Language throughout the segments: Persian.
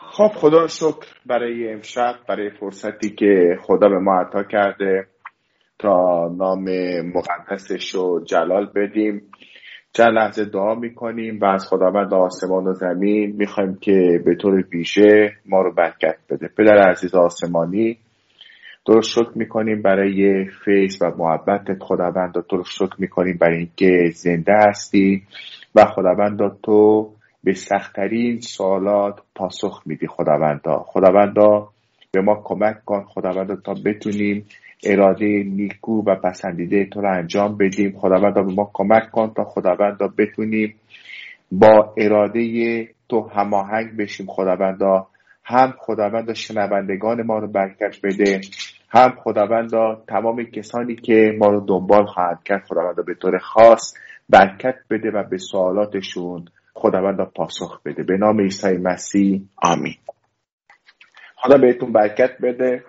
خب خدا رو شکر برای امشب، برای فرصتی که خدا به ما عطا کرده تا نام مقدسش رو جلال بدیم. چند لحظه دعا میکنیم و از خداوند آسمان و زمین میخوایم که به طور ویژه ما رو برکت بده. پدر عزیز آسمانی، تو رو شکر میکنیم برای فیض و محبتت خداوند. تو رو شکر میکنیم برای اینکه زنده هستی و خداوند تو به سخت‌ترین سوالات پاسخ میدی. خداوند به ما کمک کن خداوند تا بتونیم اراده نیکو و پسندیده تو رو انجام بدیم. خداوند به ما کمک کن تا خداوند بتونیم با اراده تو هماهنگ بشیم. هم خداوند شنوندگان ما رو برکت بده، هم خداوند تمام کسانی که ما رو دنبال خواهند کرد خداوند به طور خاص برکت بده و به سوالاتشون خداوند پاسخ بده. به نام عیسی مسیح آمین. خدا بهتون برکت بده.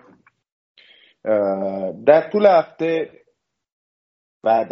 در طول هفته بعد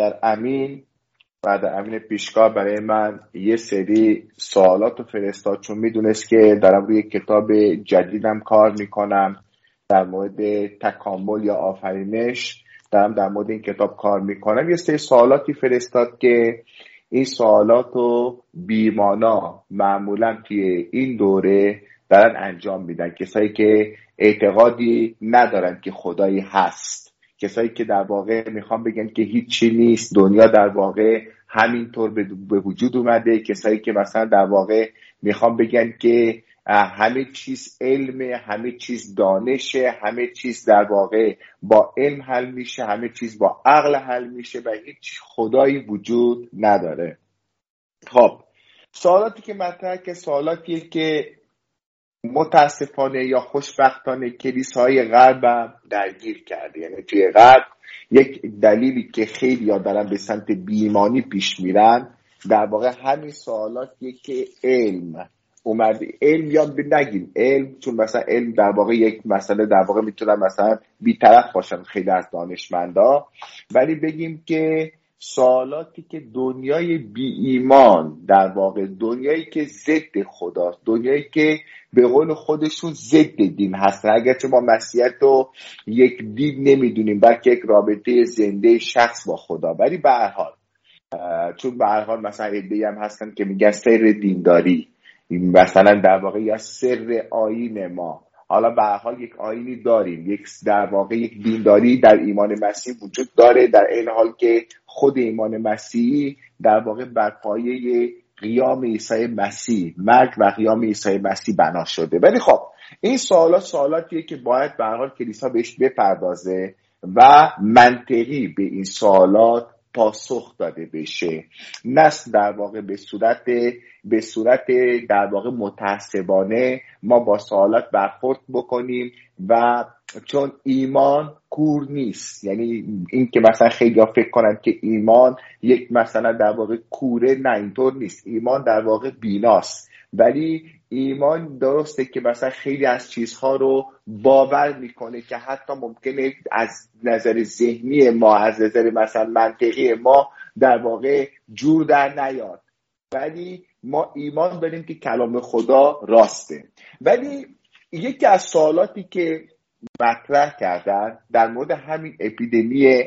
در امین پیشگاه برای من یه سری سوالات رو فرستاد، چون میدونست که دارم روی کتاب جدیدم کار میکنم در مورد تکامل یا آفرینش. دارم در مورد این کتاب کار میکنم. یه سری سوالاتی فرستاد که این سوالات رو بیمانا معمولا توی این دوره دارن انجام میدن. کسایی که اعتقادی ندارن که خدایی هست، کسایی که در واقع میخوان بگن که هیچی نیست، دنیا در واقع همینطور به وجود اومده. کسایی که مثلا در واقع میخوان بگن که همه چیز علمه، همه چیز دانشه، همه چیز در واقع با علم حل میشه، همه چیز با عقل حل میشه و هیچ خدایی وجود نداره. خب سوالاتی که مطرحه که سوالاتیه که متاسفانه یا خوشبختانه کلیساهای غرب درگیر کرده. یعنی توی غرب یک دلیلی که خیلی ها دارن به سمت بی‌ایمانی پیش میرن در واقع همین سوالاتیه که علم اومده. علم یاد نگیم علم، چون مثلا علم در واقع یک مسئله در واقع میتونن مثلا بی‌طرف باشن خیلی از دانشمندا، ولی بگیم که سوالاتی که دنیای بی ایمان در واقع دنیایی که ضد خداست، دنیایی که به قول خودشون ضد دین هستن، اگرچه ما مسیحیت رو یک دین نمیدونیم بلکه یک رابطه زنده شخص با خدا، ولی به هر حال چون به هر حال مثلا ایده هم هستن که میگن سر دینداری مثلا در واقع یا سر آیین ما. حالا به هر حال یک آیینی داریم، یک در واقع یک دینداری در ایمان مسیح وجود داره، در این حال که خود ایمان مسیحی در واقع بر پایه قیام عیسی مسیح، مرگ و قیام عیسی مسیح بنا شده. ولی خب این سوالاتیه که باید به هر حال کلیسا بهش بپردازه و منطقی به این سوالات پاسخ داده بشه، نه در واقع به صورت در واقع متعصبانه ما با سوالات برخورد بکنیم. و چون ایمان کور نیست، یعنی این که مثلا خیلی ها فکر کنن که ایمان یک مثلا در واقع کوره، نه اینطور نیست. ایمان در واقع بیناست، ولی ایمان درسته که مثلا خیلی از چیزها رو باور میکنه که حتی ممکنه از نظر ذهنی ما، از نظر مثلا منطقی ما در واقع جور در نیاد، ولی ما ایمان داریم که کلام خدا راسته. ولی یکی از سوالاتی که مطرح کردن در مورد همین اپیدمی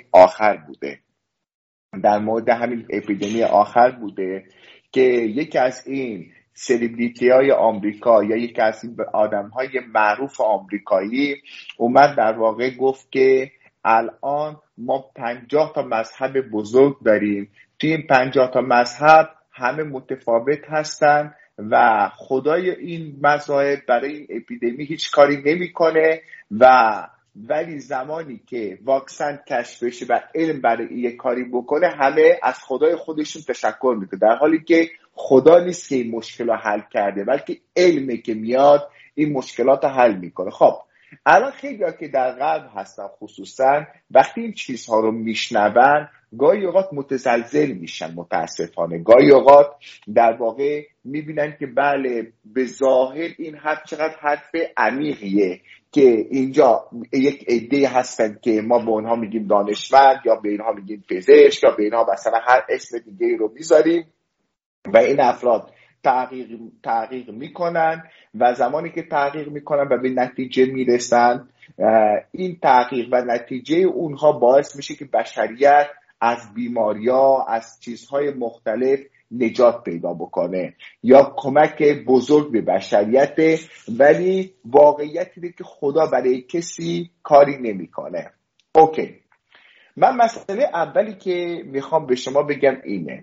آخر بوده که یکی از این سلبریتی های آمریکا یا یکی از این آدم های معروف آمریکایی اومد در واقع گفت که الان ما 50 تا مذهب بزرگ داریم، توی این 50 تا مذهب همه متفاوت هستن و خدای این مذاهب برای این اپیدمی هیچ کاری نمیکنه ولی زمانی که واکسن کشف بشه و علم برای این کاری بکنه همه از خدای خودشون تشکر میکنه، در حالی که خدا نیست که این مشکل رو حل کرده بلکه علمه که میاد این مشکلات رو حل میکنه. خب الان خیلی ها که در غرب هستن خصوصا وقتی این چیزها رو میشنون گاهی اوقات متزلزل میشن، متاسفانه گاهی اوقات در واقع میبینن که بله به ظاهر این حرف چقدر حرف عمیقیه که اینجا یک عده هستن که ما به اونها میگیم دانشمند یا به اینها میگیم پزشک یا به اینها مثلا هر اسم دیگه رو میذاریم و این افراد تحقیق میکنن و زمانی که تحقیق میکنن و به نتیجه میرسن، این تحقیق و نتیجه اونها باعث میشه که بشریت از بیماری‌ها، از چیزهای مختلف نجات پیدا بکنه یا کمک بزرگ به بشریت. ولی واقعیت اینه که خدا برای کسی کاری نمیکنه. اوکی، من مسئله اولی که میخوام به شما بگم اینه: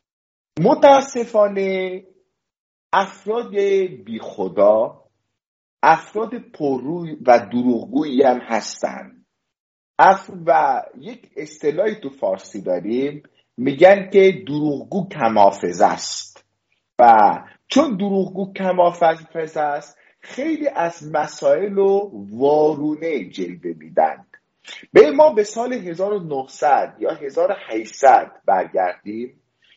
متاسفانه افراد بی خدا افراد پرروی و دروغگویی هم هستن و یک اصطلاحی تو فارسی داریم میگن که دروغگو کم‌حافظه است و چون دروغگو کم‌حافظه است خیلی از مسائل رو وارونه جلوه میدن. به ما به سال 1900 یا 1800 برگردیم،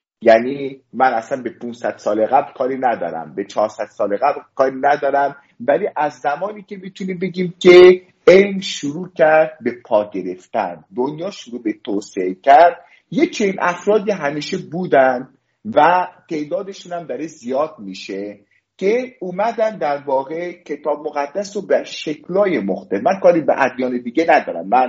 یعنی من اصلا به 500 سال قبل کاری ندارم، به 400 سال قبل کاری ندارم، ولی از زمانی که میتونیم بگیم که علم شروع کرد به پا گرفتن، دنیا شروع به توسعه کرد، یک چنین افرادی همیشه بودن و تعدادشون هم داره زیاد میشه که اومدن در واقع کتاب مقدس رو به شکل‌های مختلف، من کاری به ادیان دیگه ندارم، من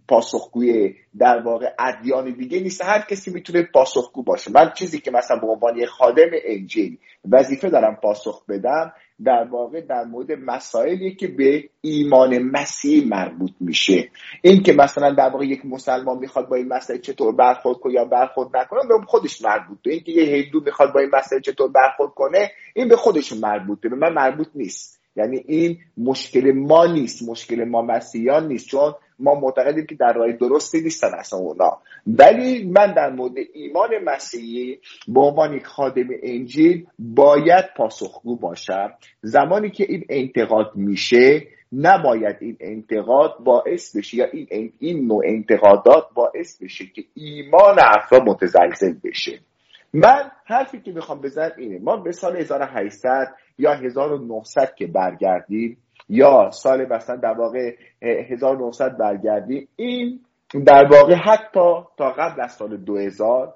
پاسخگوی در واقع ادیان دیگه نیست، هر کسی میتونه پاسخگو باشه. من چیزی که مثلا به عنوان خادم انجیل وظیفه دارم پاسخ بدم در واقع در مورد مسائلی که به ایمان مسیحی مربوط میشه. این که مثلا در واقع یک مسلمان میخواد با این مسئله چطور برخورد کنه یا برخورد نکنه به خودش مربوطه. این که یه هندو میخواد با این مسئله چطور برخورد کنه این به خودش مربوطه، به من مربوط نیست. یعنی این مشکل ما نیست، مشکل ما مسیحیان نیست، چون ما معتقدیم که در راه درستی نیستن اصلا اونا. ولی من در مورد ایمان مسیحی به عنوان یک خادم انجیل باید پاسخگو باشم. زمانی که این انتقاد میشه نباید این انتقاد باعث بشه یا این نوع انتقادات باعث بشه که ایمان افراد متزلزل بشه. من حرفی که میخوام بزنم اینه: ما به سال 1800 یا 1900 که برگردیم یا سال مثلا در واقع 1900 برگردیم، این در واقع حتی تا قبل از سال 2000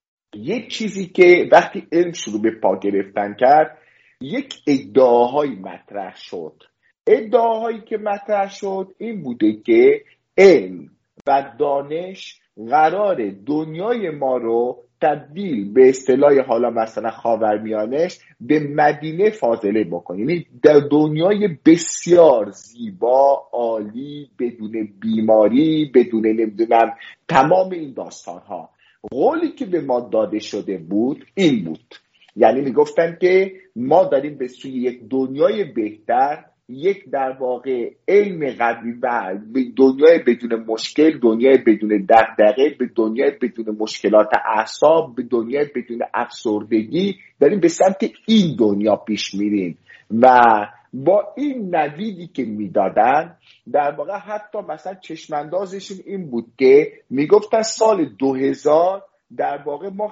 یک چیزی که وقتی علم شروع به پا گرفتن کرد یک ادعاهایی مطرح شد. ادعاهایی که مطرح شد این بوده که علم و دانش قرار دنیای ما رو تبدیل به اصطلاح حالا مثلا خاورمیانه به مدینه فاضله بکنه، یعنی در دنیای بسیار زیبا، عالی، بدون بیماری، بدون نمیدونم تمام این داستان ها. قولی که به ما داده شده بود این بود، یعنی میگفتن که ما داریم به سوی یک دنیای بهتر، یک در واقع علم قوی و دنیای بدون مشکل، دنیای بدون دغدغه، به دنیای بدون مشکلات اعصاب، به دنیای بدون افسردگی داریم به سمت این دنیا پیش میریم. و با این نویدی که میدادن در واقع حتی مثلا چشماندازشون این بود که میگفتن سال 2000 در واقع ما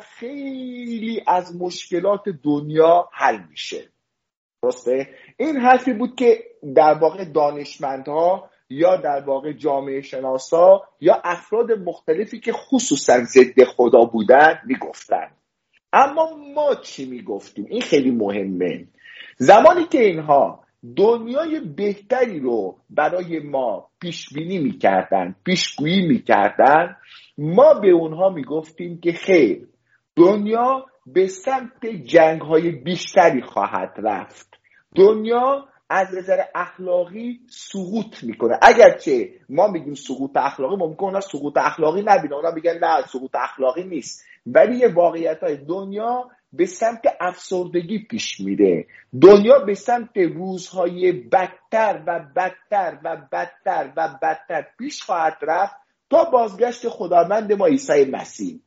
خیلی از مشکلات دنیا حل میشه. درسته؟ این حرفی بود که در واقع دانشمندها یا در واقع جامعه شناسا یا افراد مختلفی که خصوصا ضد خدا بودن میگفتن. اما ما چی میگفتیم؟ این خیلی مهمه. زمانی که اینها دنیای بهتری رو برای ما پیش بینی میکردن، پیشگویی میکردن، ما به اونها میگفتیم که خیر، دنیا به سمت جنگ‌های بیشتری خواهد رفت، دنیا از نظر اخلاقی سقوط میکنه. اگرچه ما میگیم سقوط اخلاقی، ممکنه اونا سقوط اخلاقی نبینه، اونا میگن نه سقوط اخلاقی نیست، ولی یه واقعیت‌های دنیا به سمت افسردگی پیش میره، دنیا به سمت روزهای بدتر و بدتر و بدتر و بدتر پیش خواهد رفت تا بازگشت خداوند ما عیسی مسیح.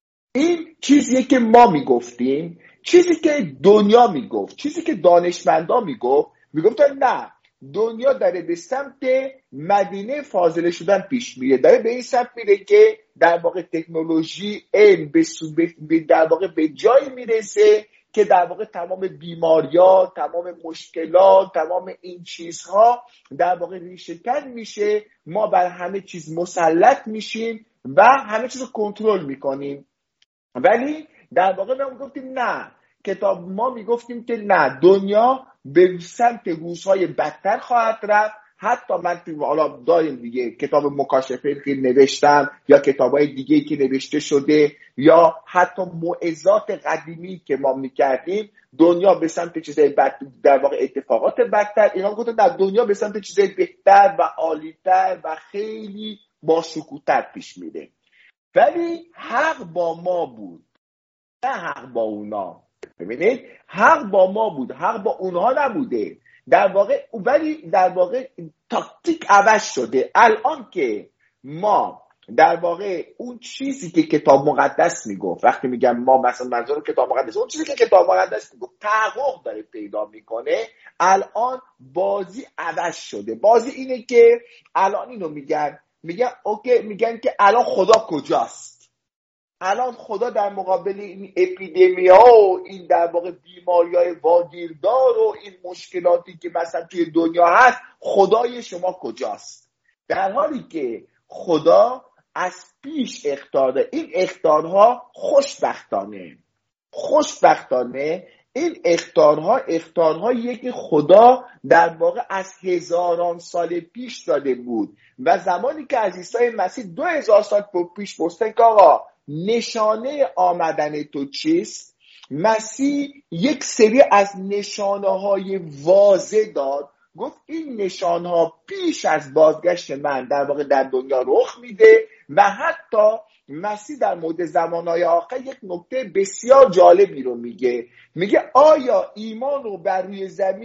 این چیزیه که ما میگفتیم، چیزی که دنیا میگفت، چیزی که دانشمندا میگفتن نه، دنیا داره به سمت مدینه فاضله شدن پیش میره، داره به این سمت میره که در واقع تکنولوژی، علم در واقع به جایی میرسه که در واقع تمام بیماری‌ها، تمام مشکلات، تمام این چیزها در واقع ریشه‌کن میشه، ما بر همه چیز مسلط میشیم و همه چیز رو کنترل میکنیم. ولی در واقع ما گفتیم نه، کتاب ما میگفتیم که نه، دنیا به سمت روزهای بدتر خواهد رفت. حتی من تو حالا داریم دیگه کتاب مکاشفه که نوشتم یا کتابای دیگه که نوشته شده یا حتی موعظات قدیمی که ما میکردیم، دنیا به سمت چیزای بد، در واقع اتفاقات بدتر. اینا گفتن در دنیا به سمت چیزای بهتر و عالی‌تر و خیلی باشکوه‌تر پیش میره. ولی حق با ما بود، نه حق با اونا. ببینید، حق با ما بود، حق با اونها نبوده در واقع. ولی در واقع تاکتیک عوض شده. الان که ما در واقع اون چیزی که کتاب مقدس میگفت، وقتی میگم ما مثلا منظورم کتاب مقدس، اون چیزی که کتاب مقدس میگفت تحقق داره پیدا میکنه. الان بازی عوض شده. بازی اینه که الان اینو میگن اوکی، میگن که الان خدا کجاست؟ الان خدا در مقابل این اپیدمیا و این در واقع بیماری‌های واگیردار و این مشکلاتی که مثلا توی دنیا هست، خدای شما کجاست؟ در حالی که خدا از پیش اخطار داره. این اخطارها خوشبختانه این اخطارها که خدا در واقع از هزاران سال پیش داده بود و زمانی که از عیسی مسیح 2000 سال پیش پرسیدن که آقا نشانه آمدن تو چیست، مسیح یک سری از نشانه های واضح داد. گفت این نشانه ها پیش از بازگشت من در واقع در دنیا رخ میده. و حتی مسیح در مورد زمانهای آخر یک نکته بسیار جالبی رو میگه آیا ایمان رو بر روی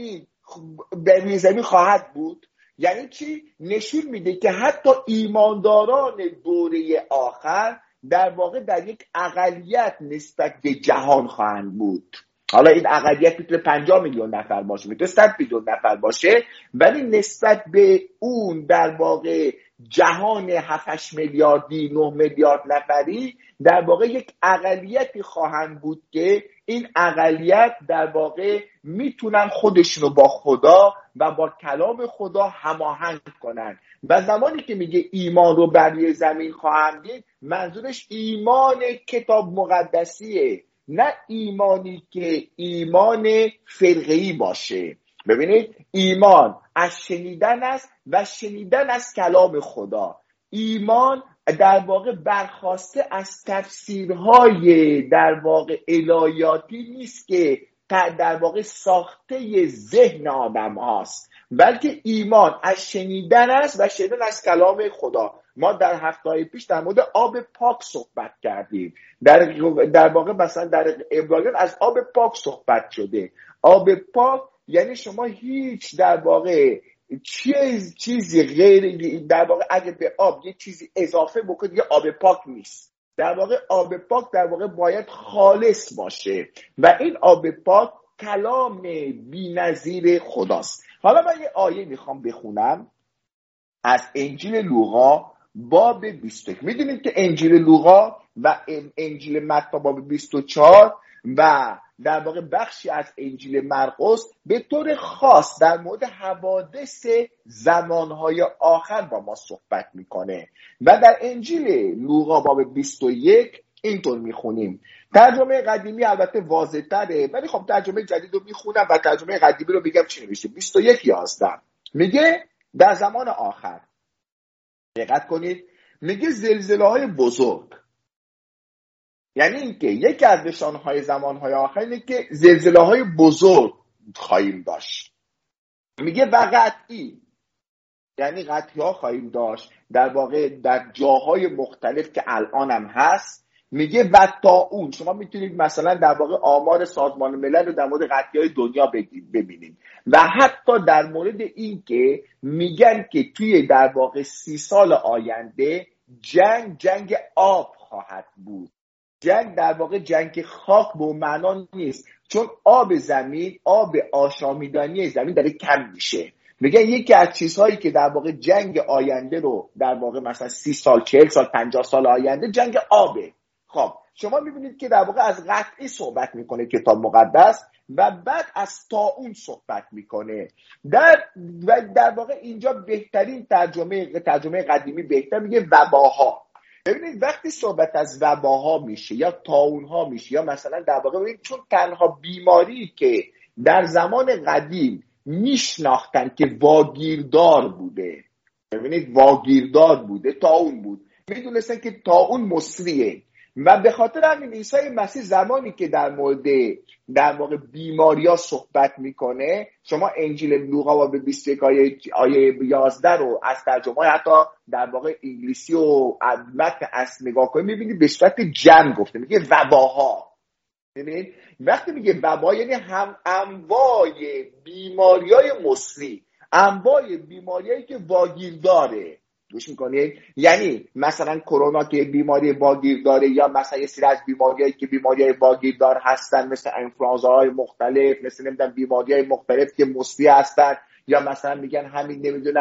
زمین خواهد بود؟ یعنی چی؟ نشون میده که حتی ایمانداران دوره آخر در واقع در یک اقلیت نسبت به جهان خواهند بود. حالا این اقلیت میتونه 50 میلیون نفر باشه، میتونه 100 میلیون نفر باشه، ولی نسبت به اون در واقع جهان 7-8 میلیاردی 9 میلیارد نفری در واقع یک اقلیتی خواهند بود که این اقلیت در واقع میتونن خودشونو با خدا و با کلام خدا هماهنگ کنن. و زمانی که میگه ایمان رو بر روی زمین خواهند دید، منظورش ایمان کتاب مقدسیه، نه ایمانی که ایمان فرقه‌ای باشه. ببینید، ایمان از شنیدن است و شنیدن از کلام خدا. ایمان در واقع برخواسته از تفسیرهای در واقع الهیاتی نیست که در واقع ساخته ذهن آدم هاست، بلکه ایمان از شنیدن است و شنیدن از کلام خدا. ما در هفته‌های پیش در مورد آب پاک صحبت کردیم. در واقع مثلا در عبرانیان از آب پاک صحبت شده. آب پاک یعنی شما هیچ در واقع چیزی غیر، در واقع اگه به آب یه چیزی اضافه بکنید دیگه آب پاک نیست. در واقع آب پاک در واقع باید خالص باشه و این آب پاک کلام بی‌نظیر خداست. حالا من یه آیه میخوام بخونم از انجیل لوقا باب 21. میدونید که انجیل لوقا و انجیل متی باب 24 و در واقع بخشی از انجیل مرقس به طور خاص در مورد حوادث زمانهای آخر با ما صحبت میکنه. و در انجیل لوقا باب 21 اینطور میخونیم. ترجمه قدیمی البته واضح تره، ولی خب ترجمه جدید رو میخونم و ترجمه قدیمی رو بگم چی نوشته. 21:11 میگه در زمان آخر، دقت کنید، میگه زلزله‌های بزرگ. یعنی اینکه یکی از نشانهای زمانهای آخر اینه که زلزله‌های بزرگ خواهیم داشت. میگه و قطعی، یعنی قطعی ها خواهیم داشت در واقع در جاهای مختلف که الان هم هست. میگه و طاعون. شما میتونید مثلا در واقع آمار سازمان ملل رو در مورد قطعی های دنیا ببینید و حتی در مورد این که میگن که توی در واقع 30 سال آینده جنگ آب خواهد بود. جنگ در واقع جنگ خاک به معنا نیست، چون آب زمین، آب آشامیدنی زمین داره کم میشه. میگن یکی از چیزهایی که در واقع جنگ آینده رو در واقع مثلا 30 سال 40 سال 50 سال آینده جنگ آبه. خب شما میبینید که در واقع از قطعی صحبت میکنه کتاب مقدس و بعد از طاعون صحبت میکنه. در واقع اینجا بهترین ترجمه قدیمی بهتر میگه وباها. ببینید وقتی صحبت از وباها میشه یا طاعونها میشه یا مثلا در واقع ببینید، چون تنها بیماری که در زمان قدیم میشناختن که واگیردار بوده، ببینید واگیردار بوده، طاعون بود، میدونستن که طاعون مسریه و به خاطر همین عیسی مسیح زمانی که در مورد در واقع بیماریا صحبت میکنه، شما انجیل لوقا و به 21 آیه 11 رو از ترجمه حتی در واقع انگلیسی و متن اصل نگاه کنید، میبینید به صورت جمع گفته، میگه وباها. ببینید وقتی میگه وبا یعنی هم انواع بیماریای مسری، انواع بیماریایی که واگیر داره. گوش میکنید؟ یعنی مثلا کرونا که بیماری واگیر داره، یا مثلا یه سری از بیماریایی که بیماریای واگیر دار هستن مثل انفلوانزاهای مختلف، مثل نمیدونم بیماریای مختلف که مسری هستن، یا مثلا میگن همین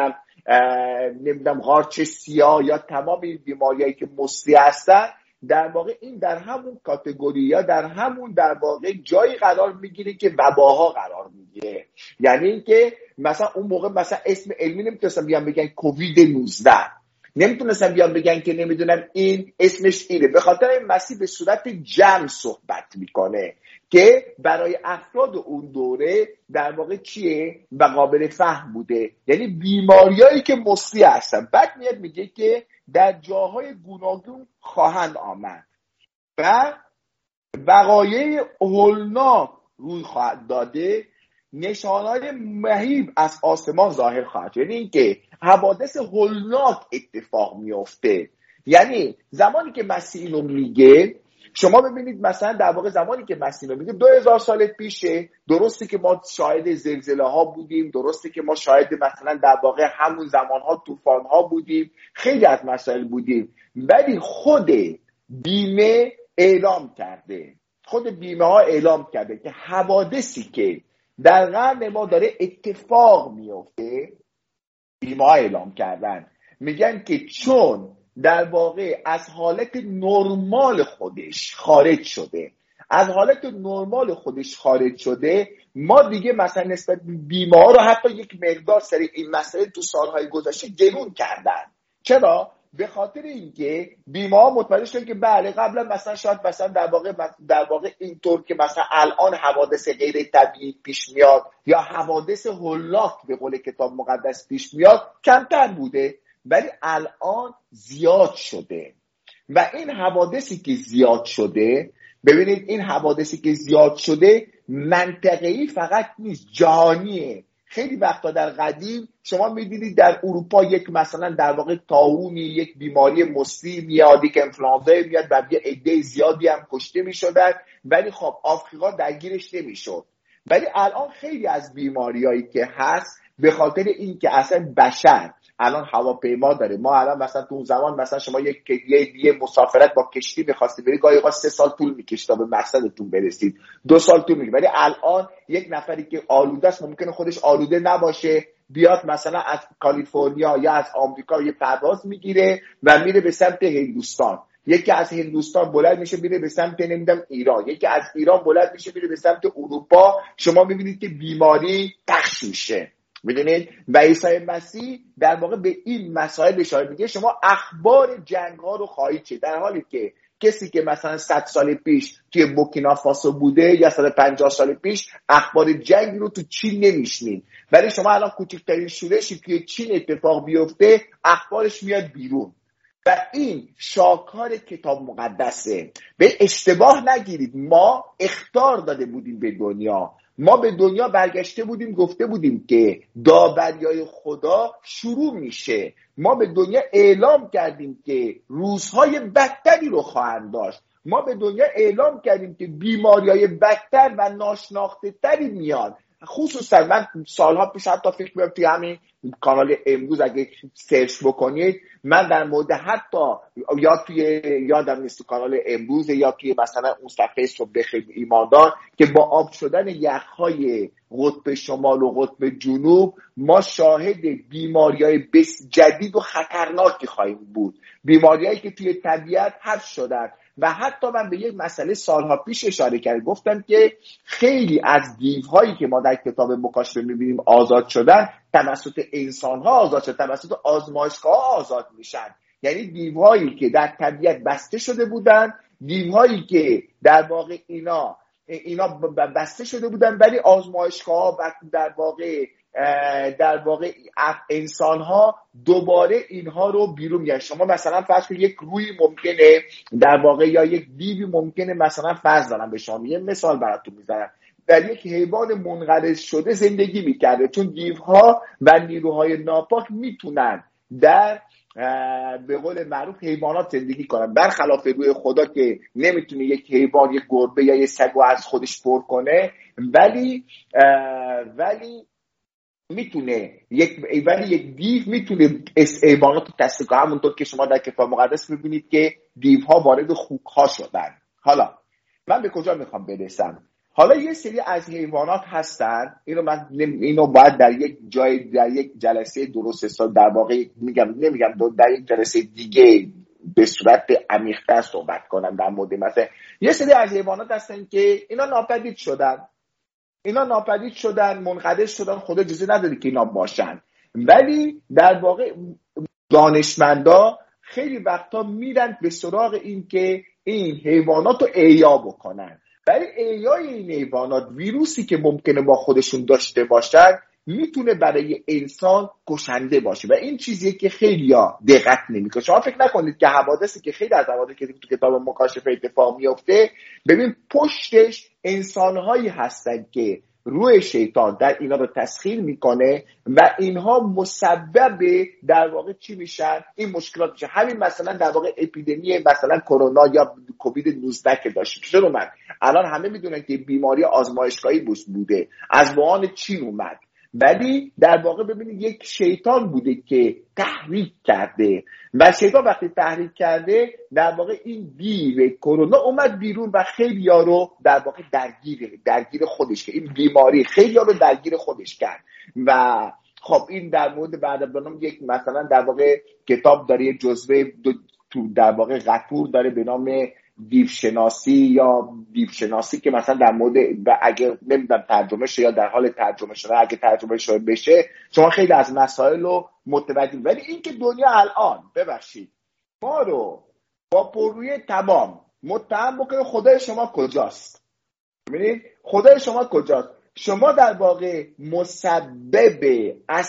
نمیدونم قارچ سیاه، یا تمام این بیماریایی که مسری هستن، در واقع این در همون کاتگوری یا در همون در واقع جایی قرار میگیره که وباها قرار میگیره. یعنی اینکه مثلا اون موقع مثلا اسم علمی نمیتونستن بیان بگن کووید 19، نمیتونستن بیان بگن که نمیدونم این اسمش اینه، به خاطر این مسیح به صورت جمع صحبت میکنه که برای افراد اون دوره در واقع چیه و قابل فهم بوده، یعنی بیماریایی که مسری هستن. بعد میاد میگه که در جاهای گوناگون خواهند آمد و وقایع هولناک روی خواهد داده، نشانهای مهیب از آسمان ظاهر خواهد شد. یعنی اینکه حوادث هولناک اتفاق میفته. یعنی زمانی که مسیح اینو میگه، شما ببینید مثلا در واقع زمانی که مسیح اینو میگه 2000 سال پیشه، درسته که ما شاهد زلزله ها بودیم، درسته که ما شاهد مثلا در واقع همون زمان ها طوفان ها بودیم، خیلی از مسائل بودیم، ولی خود بیمه اعلام کرده، خود بیمه ها اعلام کرده که حوادثی که در قرن ما داره اتفاق میفته، بیمه ها اعلام کردن، میگن که چون در واقع از حالت نرمال خودش خارج شده، از حالت نرمال خودش خارج شده، ما دیگه مثلا نسبت بیمه ها رو حتی یک مقدار سری این مسئله تو سالهای گذشته گرون کردن. چرا؟ به خاطر اینکه بیمه ها متوجه شدن که بله قبلا مثلا شاید مثلا در واقع اینطور که مثلا الان حوادث غیر طبیعی پیش میاد یا حوادث هولناک به قول کتاب مقدس پیش میاد کمتر بوده، ولی الان زیاد شده. و این حوادثی که زیاد شده، ببینید این حوادثی که زیاد شده منطقه‌ای فقط نیست، جهانیه. خیلی وقتا در قدیم شما می‌دیدید در اروپا یک مثلا در واقع طاعونی، یک بیماری مسری میاد، یک انفلوانزا میاد و یه عده زیادی هم کشته می‌شدن، ولی خب آفریقا درگیرش نمی‌شد. ولی الان خیلی از بیماریایی که هست به خاطر اینکه اصلا بشر الان هواپیما داره، ما الان مثلا تو اون زمان مثلا شما یه مسافرت با کشتی می‌خواستی بری، گاهی اوقات 3 سال طول می‌کشید تا به مقصدتون برسید، 2 سال طول می‌کشه. ولی الان یک نفری که آلوده است ممکنه خودش آلوده نباشه، بیاد مثلا از کالیفرنیا یا از آمریکا یه پرواز میگیره و میره به سمت هندوستان، یکی از هندوستان بلند میشه میره به سمت نمیدونم ایران، یکی از ایران بلند میشه میره به سمت اروپا. شما می‌بینید که بیماری پخش میشه، میدونید. و عیسی مسیح در واقع به این مسائل اشاره میگه، شما اخبار جنگ ها رو خواهید شنید، در حالی که کسی که مثلا 100 سال پیش توی بورکینافاسو بوده یا 150 سال پیش اخبار جنگ رو تو چین نمیشنید، ولی شما الان کوچکترین شورشی که چین اتفاق بیفته اخبارش میاد بیرون. و این شاکار کتاب مقدسه. به اشتباه نگیرید، ما اخطار داده بودیم به دنیا، ما به دنیا برگشته بودیم گفته بودیم که داوریای خدا شروع میشه، ما به دنیا اعلام کردیم که روزهای بدتری رو خواهند داشت، ما به دنیا اعلام کردیم که بیماریهای بدتر و ناشناخته تری میاد. خصوصا من سالها پیش حتی فکر می‌کنم توی همین کانال امروز اگه سرچ بکنید، من در مورد حتی یا توی یادم نیست تو کانال امروز یا توی مثلا اون صفحه صبح بخیر ایماندار که با آب شدن یخ‌های قطب شمال و قطب جنوب ما شاهد بیماری‌های جدید و خطرناکی خواهیم بود، بیماریایی که توی طبیعت حذف شدن. و حتی من به یک مسئله سالها پیش اشاره کردم، گفتم که خیلی از دیوهایی که ما در کتاب مکاشفه می‌بینیم آزاد شدن توسط انسان‌ها آزاد شدن، توسط آزمایشگاه‌ها آزاد میشن. یعنی دیوهایی که در طبیعت بسته شده بودن، دیوهایی که در واقع اینا بسته شده بودن، ولی آزمایشگاه و در واقع انسان ها دوباره اینها رو بیرون میارن. شما مثلا فرض کنید یک روی ممکنه در واقع یا یک دیوی ممکنه، مثلا فرض دارم به شما یه مثال براتون میزنم، در یک حیوان منقرض شده زندگی میکرده، چون دیوها و نیروهای ناپاک میتونن در به قول معروف حیوانات زندگی کنن، برخلاف روی خدا که نمیتونه یک حیوان، یک گربه یا یک سگ از خودش پر کنه، ولی میتونه یک دیو میتونه حیوانات رو تصدیق کنه، همونطور که شما در کتاب مقدس میبینید که دیوها وارد خوک‌ها شدن. حالا من به کجا میخوام برسم؟ حالا یه سری از حیوانات هستن، اینو باید در یک جای، در یک جلسه درست حساب در واقع نمیگم در یک جلسه دیگه به صورت عمیق‌تر صحبت کنم در مورد مثلا یه سری از حیوانات هستن که اینا ناپدید شدن، منقرض شدن، خدا اجازه نداده که اینا باشن، ولی در واقع دانشمندا خیلی وقتا میرن به سراغ این که این حیوانات رو احیا بکنن، ولی احیای این حیوانات، ویروسی که ممکنه با خودشون داشته باشن، میتونه برای انسان کشنده باشه و این چیزیه که خیلیا دقت نمیکنن. شما فکر نکنید که حوادثی که خیلی از حوادثی که تو کتاب مکاشفه اتفاق میفته، ببین پشتش انسانهایی هستن که روی شیطان در اینا رو تسخیر میکنه و اینها مسبب در واقع چی میشن؟ این مشکلات میشه. همین مثلا در واقع اپیدمی مثلا کرونا یا کووید 19 که داشت، چرا اومد؟ الان همه میدونن که بیماری آزمایشگاهی بوده، از ووهان چین اومد، ولی در واقع ببینید یک شیطان بوده که تحریک کرده و شیطان وقتی تحریک کرده در واقع این دیو کرونا اومد بیرون و خیلی ها رو در واقع درگیر خودش کرد، این بیماری خیلی ها رو درگیر خودش کرد. و خب این در مورد بعد برنامه یک مثلا در واقع کتاب داره، یه جزوه تو در واقع غفور داره به نام دیوشناسی که مثلا در مورد اگه نمیدونم ترجمه شه یا در حال ترجمه شده، اگه ترجمه شده بشه شما خیلی از مسائل رو متوجه. ولی این که دنیا الان ببخشید ما رو با پررویی تمام متهم بکنه خدای شما کجاست؟ ببینید خدای شما کجاست؟ شما در واقع مسبب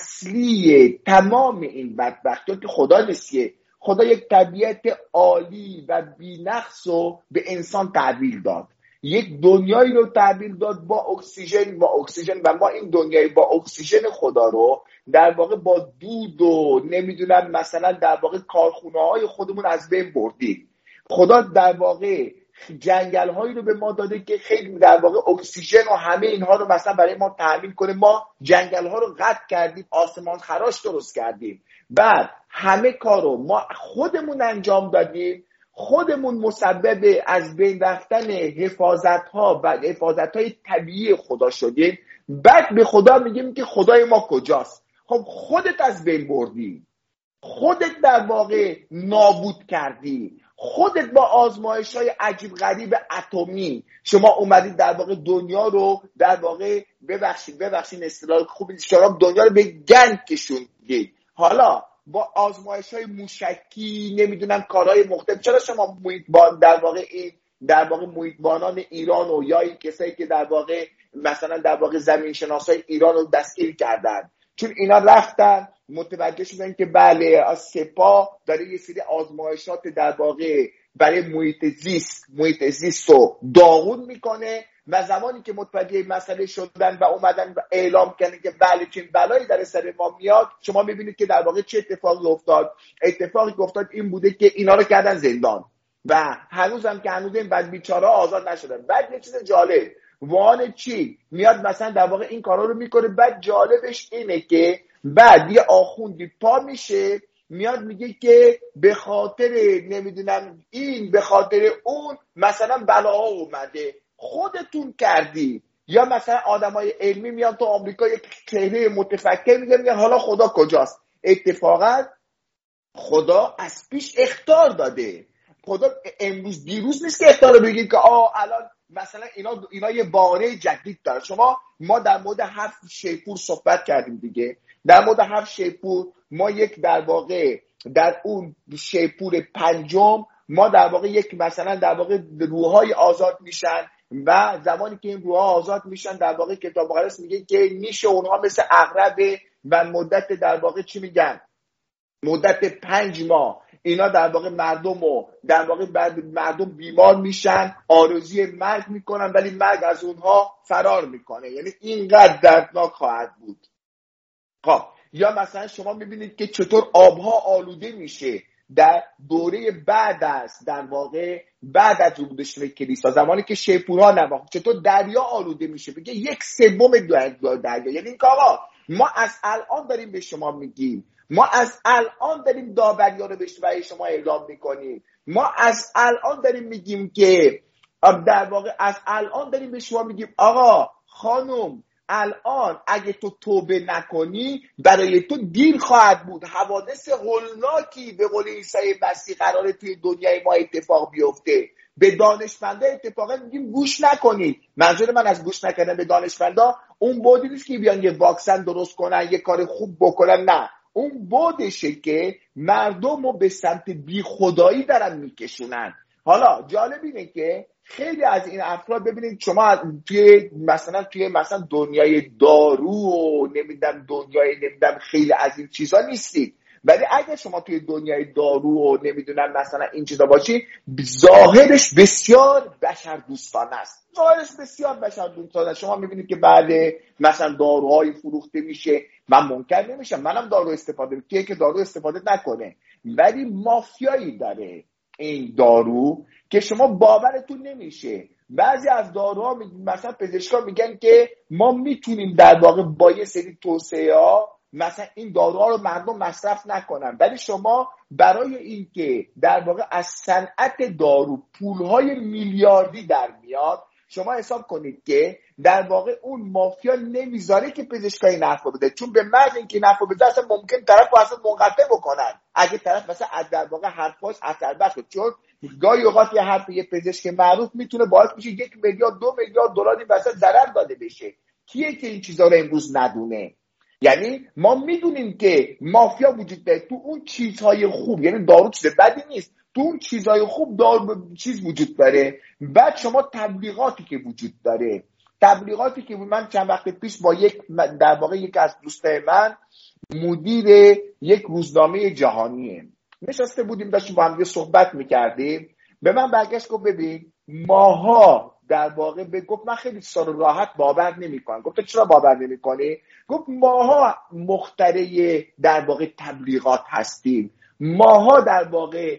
اصلی تمام این بدبختی که خدا نیستیه. خدا یک طبیعت عالی و بی‌نقص رو به انسان تحویل داد، یک دنیایی رو تحویل داد با اکسیژن و ما این دنیای با اکسیژن خدا رو در واقع با دود و نمیدونم مثلا در واقع کارخونه‌های خودمون از بین بردیم. خدا در واقع جنگل هایی رو به ما داده که خیلی در واقع اکسیژن و همه اینها رو مثلا برای ما تامین کنه. ما جنگل ها رو قطع کردیم، آسمان خراش درست کردیم، بعد همه کارو ما خودمون انجام دادیم، خودمون مسبب از بین رفتن حفاظت ها و حفاظت های طبیعی خدا شدیم. بعد به خدا میگیم که خدای ما کجاست؟ خب خودت از بین بردی، خودت در واقع نابود کردی، خودت با آزمایش‌های عجیب غریب اتمی شما اومدید در واقع دنیا رو در واقع ببخشید اصطلاح خوبی شما دنیا رو به گند کشوندید. حالا با آزمایش‌های موشکی نمیدونم کارهای مختلف، چرا شما در واقع محیطبانان ایران و یا این کسایی که در واقع مثلا در واقع زمین شناسای ایران رو دستگیر کردن؟ چون اینا رفتن متوجه شدن که بله از سپاه داره یه سری آزمایشات در واقع برای محیط زیست رو داغون میکنه و زمانی که متوجه مسئله شدن و اومدن و اعلام کردن که بله چه بلایی در سر ما میاد، شما میبینید که در واقع چه اتفاقی افتاد این بوده که اینا رو کردن زندان و هنوزم که این بعد بیچاره آزاد نشدن. بعد یه چیز جالب، ووهان چین میاد مثلا در واقع این کارا رو میکنه. بعد جالبش اینه که بعد یه آخوندی پا میشه میاد میگه که به خاطر نمیدونم این به خاطر اون مثلا بلاها اومده، خودتون کردی. یا مثلا آدمای علمی میان تو آمریکا یک چهره متفکر میگن حالا خدا کجاست؟ اتفاقا خدا از پیش اخطار داده. خدا امروز دیروز نیست که اخطار رو بگید که الان مثلا اینا یه باره جدید داره. ما در مورد 7 شیپور صحبت کردیم دیگه. در مورد 7 شیپور ما یک در واقع در اون شیپور پنجم ما در واقع یک مثلا در واقع روحای آزاد میشن و زمانی که این روحا آزاد میشن در واقع کتاب مقدس میگه که نیش اونها مثل عقرب و مدت در واقع چی میگن مدت 5 ماه اینا در واقع مردم بیمار میشن، آرزوی مرگ میکنن ولی مرگ از اونها فرار میکنه. یعنی اینقدر دردناک خواهد بود. خب یا مثلا شما میبینید که چطور آبها آلوده میشه در دوره بعد از رو بودشون کلیسا، زمانی که شیپورها نواخت، چطور دریا آلوده میشه. بگه 1/3 دریا. یعنی این که آقا ما از الان داریم به شما میگیم، ما از الان داریم داوریا رو برای شما اعلام میکنیم، ما از الان داریم میگیم که در واقع از الان داریم به شما میگیم آقا خانم الان اگه تو توبه نکنی برای تو دیر خواهد بود. حوادث هولناکی به قول عیسی مسیح قراره توی دنیای ما اتفاق بیفته. به دانشمندا اتفاقا میگیم گوش نکنید. منظور من از گوش نکردن به دانشمندا اون بودی نیست که بیان یه واکسن درست کنن، یه کار خوب بکنن، نه، اون بودشه که مردم رو به سمت بی خدایی دارن میکشونن. حالا جالب اینه که خیلی از این افراد ببینید شما توی مثلا دنیای دارو و نمیدونم خیلی از این چیزا نیستید، ولی اگه شما توی دنیای دارو و نمیدونم مثلا این چیزا باشی ظاهرش بسیار بشر دوستانه است. شما میبینید که بعد مثلا داروهای فروخته میشه. من منکر نمیشم، منم دارو استفاده میکنم، که دارو استفاده نکنه، ولی مافیایی داره این دارو که شما باورتون نمیشه. بعضی از داروها مثلا پزشکا میگن که ما میتونیم در واقع با یه سری توصیه‌ها مثلا این داروها رو مردم مصرف نکنن، ولی شما برای اینکه در واقع از صنعت دارو پولهای میلیاردی در میاد، شما حساب کنید که در واقع اون مافیا نمیذاره که پزشکای نفع بده، چون به محض اینکه نفع بده اصلا ممکن طرف رو اصلا منقطع بکنن اگه طرف مثلا در واقع حرفاش اثر بخشه. چون گاهی اوقات یه حرف یه پزشک معروف میتونه باعث بشه 1 میلیارد 2 میلیارد دلار این وسط ضرر داده بشه. کیه که این چیزا رو امروز ندونه؟ یعنی ما میدونیم که مافیا وجود داره تو اون چیزهای خوب، یعنی دارو چیز بدی نیست، تو اون چیزهای خوب دارو چیز وجود داره. بعد شما تبلیغاتی که وجود داره، تبلیغاتی که من چند وقت پیش با در واقع یک از دوستای من مدیر یک روزنامه جهانیه نشسته بودیم، داشتیم با هم صحبت میکردیم، به من برگشت گفت ببین ماها در واقع گفت من خیلی راحت باور نمیکنم. گفت چرا باور نمیکنی؟ گفت ماها مخترع در واقع تبلیغات هستیم، ماها در واقع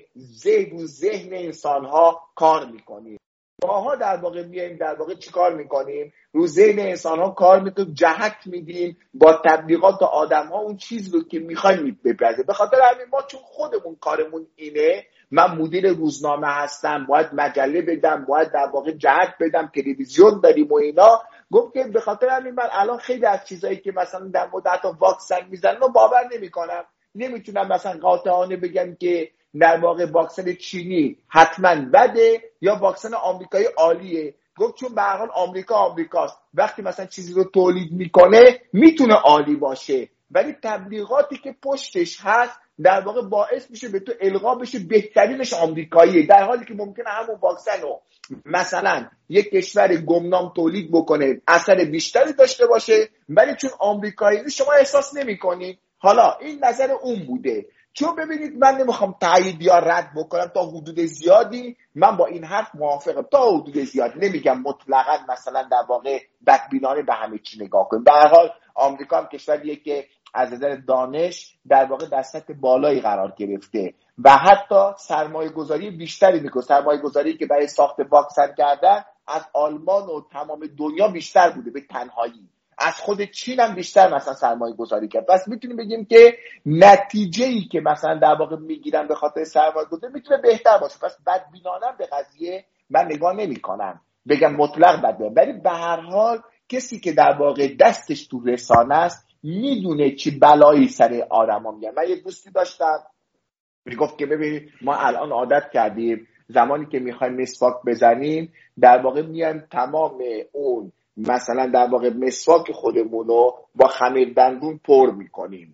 ذهن انسانها کار میکنیم، ماها در واقع میایم در واقع چی کار میکنیم؟ رو ذهن انسانها کار میکنیم، جهت میدیم با تبلیغات آدمها اون چیز رو که میخوایم بپرزه. به خاطر همین ما چون خودمون کارمون اینه، من مدیر روزنامه هستم، باید مجله بدم، باید در واقع جهت بدم، تلویزیون داریم و اینا. گفت که به خاطر همین من الان خیلی از چیزایی که مثلا در مورد حتی واکسن میزنن رو باور نمیکنم. نمیتونم مثلا قاطعانه بگم که در واقع واکسن چینی حتما بده یا واکسن آمریکایی عالیه. گفت چون به هر حال آمریکاست، وقتی مثلا چیزی رو تولید میکنه میتونه عالی باشه، ولی تبلیغاتی که پشتش هست در واقع باعث میشه به تو القا بشه بهترینش آمریکاییه، در حالی که ممکنه همون واکسن رو مثلا یک کشور گمنام تولید بکنه، اثر بیشتری داشته باشه، ولی چون آمریکایی شما احساس نمی‌کنید. حالا این نظر اون بوده. چون ببینید من نمیخوام تایید یا رد بکنم، تا حدود زیادی من با این حرف موافقم، تا حدود زیادی نمیگم مطلقاً مثلا در واقع بدبینانه به همه چی نگاه کنیم. به هر حال آمریکا هم کشوریه که از نظر دانش در واقع در سطح بالایی قرار گرفته و حتی سرمایه گذاری بیشتری میکنه. سرمایه گذاری که برای ساخت واکسن کردن از آلمان و تمام دنیا بیشتر بوده به تنهایی، از خود چین هم بیشتر مثلا سرمایه گذاری کرد. پس میتونیم بگیم که نتیجه‌ای که مثلا در واقع میگیرن به خاطر سرمایه گذاری میتونه بهتر باشه. پس بدبینانه به قضیه من نگاه نمی‌کنم بگم مطلق بده، ولی به هر حال کسی که در واقع دستش تو رسانه است میدونه چی بلایی سر آدما میاد. من یه دوستی داشتم میگفت که ببین ما الان عادت کردیم زمانی که میخوایم مسواک بزنیم در واقع میایم تمام اون مثلا در واقع مسواک خودمون رو با خمیر دندون پر میکنیم.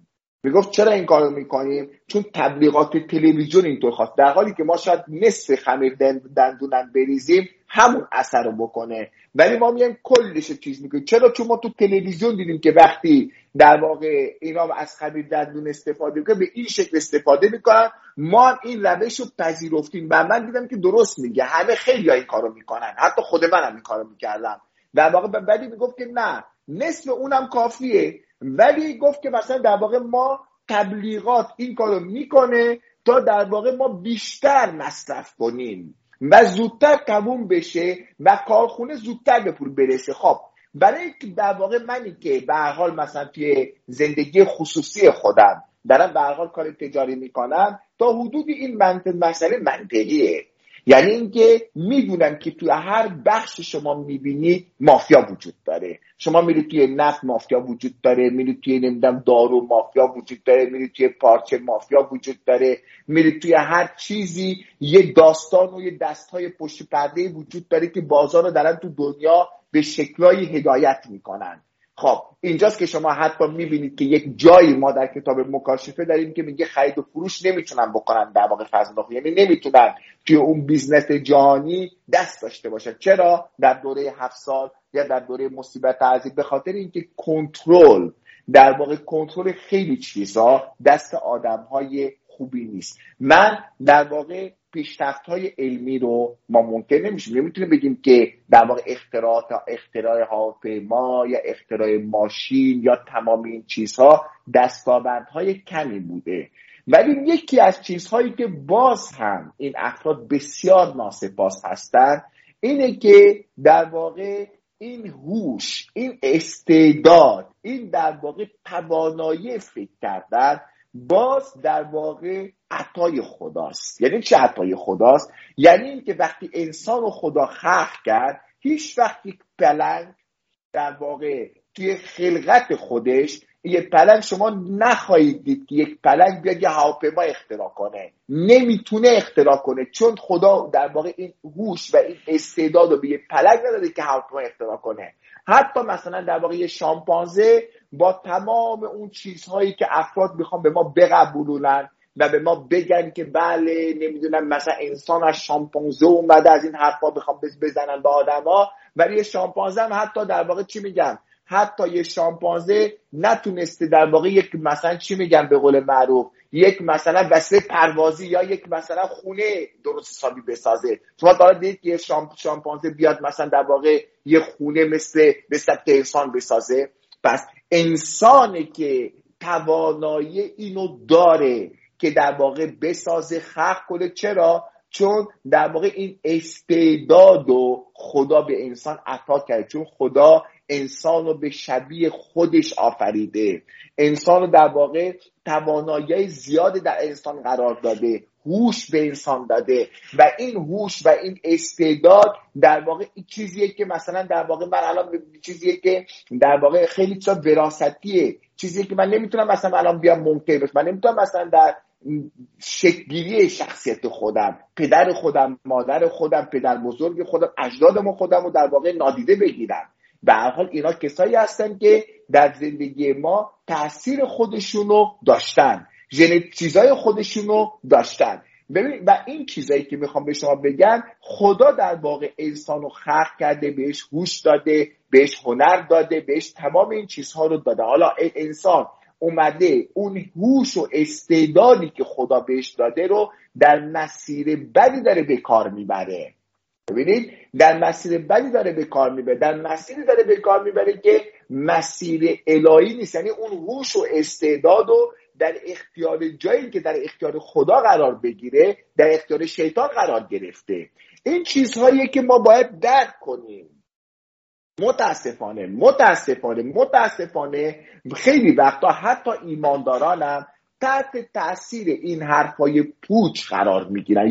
میگفت چرا این کارو میکنیم؟ چون تبلیغات تلویزیون اینطور خواست، در حالی که ما شاید نصف خمیر دندونم بریزیم همون اثر رو بکنه، ولی ما میایم کلش چیز میکنیم. چرا؟ چون ما تو تلویزیون دیدیم که وقتی در واقع اینا از خمیر دندون استفاده میکنن به این شکل استفاده میکنن، ما این روش رو پذیرفتیم و من دیدم که درست میگه، همه خیلی این کارو میکنن، حتی خود منم این کارو میکردم در واقع. ولی میگفت که نه، نصف اونم کافیه، ولی گفت که مثلا در واقع ما تبلیغات این کارو میکنه تا در واقع ما بیشتر مصرف کنیم و زودتر تموم بشه و کارخونه زودتر به پول برسه. خب برای در واقع منی که به هر حال مثلا توی زندگی خصوصی خودم دارم به هر حال کار تجاری میکنم، تا حدودی این مسئله منطقیه. یعنی اینکه میدونم که توی هر بخش شما میبینید مافیا وجود داره. شما میرید توی نفت مافیا وجود داره، میرید توی نمیدونم دارو مافیا وجود داره، میرید توی پارچه مافیا وجود داره، میرید توی هر چیزی یه داستان و یه دستهای پشت پرده وجود داره که بازار رو دارن تو دنیا به شکلایی هدایت میکنن. خب اینجاست که شما حتی میبینید که یک جایی ما در کتاب مکاشفه داریم که میگه خرید و فروش نمیتونن بکنن در واقع فضل، یعنی نمیتونن توی اون بیزنس جهانی دست داشته باشن. چرا؟ در دوره 7 سال یا در دوره مصیبت عظیم، به خاطر اینکه کنترل در واقع کنترل خیلی چیزها دست آدمهای خوبی نیست. من در واقع پیشرفت‌های علمی رو ما ممکن نمیتونیم بگیم که در واقع اختراع هواپیما یا اختراع ماشین یا تمام این چیزها دستاوردهای کمی بوده، ولی یکی از چیزهایی که باز هم این افراد بسیار ناسپاس هستند اینه که در واقع این هوش، این استعداد، این در واقع توانایی فکر کردن باز در واقع عطای خداست. یعنی چه عطای خداست؟ یعنی این که وقتی انسان رو خدا خلق کرد، هیچ وقت یک پلنگ در واقع توی خلقت خودش، یه پلنگ شما نخواهید دید که یک پلنگ بیاد یه هواپیما اختراع کنه، نمیتونه اختراع کنه، چون خدا در واقع این هوش و این استعداد رو به یه پلنگ نداده که هواپیما اختراع کنه. حتی مثلا در واقع یه شامپانزه با تمام اون چیزهایی که افراد میخوان به ما بقبولونن و به ما بگن که بله نمیدونم مثلا انسان از شامپانزه اومده، از این حرفا بخوام بزنن به آدما، ولی یه شامپانزه هم حتی در واقع چی میگن، حتی یه شامپانزه نتونسته در واقع یک مثلا چی میگن به قول معروف یک مثلا وسیله پروازی یا یک مثلا خونه درست حسابی بسازه. شما دارید دید که یه شامپانزه بیاد مثلا در واقع یه خونه مثل به سبک انسان بسازه؟ پس انسانی که توانایی اینو داره که در واقع بسازه، خلق کنه. چرا؟ چون در واقع این استعداد و خدا به انسان عطا کرده، چون خدا انسان رو به شبیه خودش آفریده، انسان رو در واقع توانایی زیادی در انسان قرار داده، هوش به انسان داده و این هوش و این استعداد در واقع این چیزیه که مثلا در واقع من الان چیزیه که در واقع خیلی چیزا وراثتیه، چیزیه که من نمیتونم مثلا الان بیام منکر بشم، من نمیتونم مثلا در شکلگیری شخصیت خودم، پدر خودم، مادر خودم، پدر بزرگ خودم، اجدادم خودم رو در واقع نادیده بگیرم. به هر حال اینا کسایی هستن که در زندگی ما تأثیر خودشونو داشتن، چیزای خودشونو داشتن. ببین و این چیزایی که میخوام به شما بگم، خدا در واقع انسانو خلق کرده، بهش هوش داده، بهش هنر داده، بهش تمام این چیزها رو داده. حالا انسان اومده اون هوش و استعدادی که خدا بهش داده رو در مسیر بدی داره به کار میبره. ببینید در مسیر بدی داره به کار میبره، در مسیری داره به کار میبره که مسیر الهی نیست. یعنی اون هوش و استعداد رو در اختیار جایی که در اختیار خدا قرار بگیره در اختیار شیطان قرار گرفته. این چیزهایی که ما باید درک کنیم. متاسفانه خیلی وقتا حتی ایماندارانم تحت تاثیر این حرفای پوچ قرار میگیرن.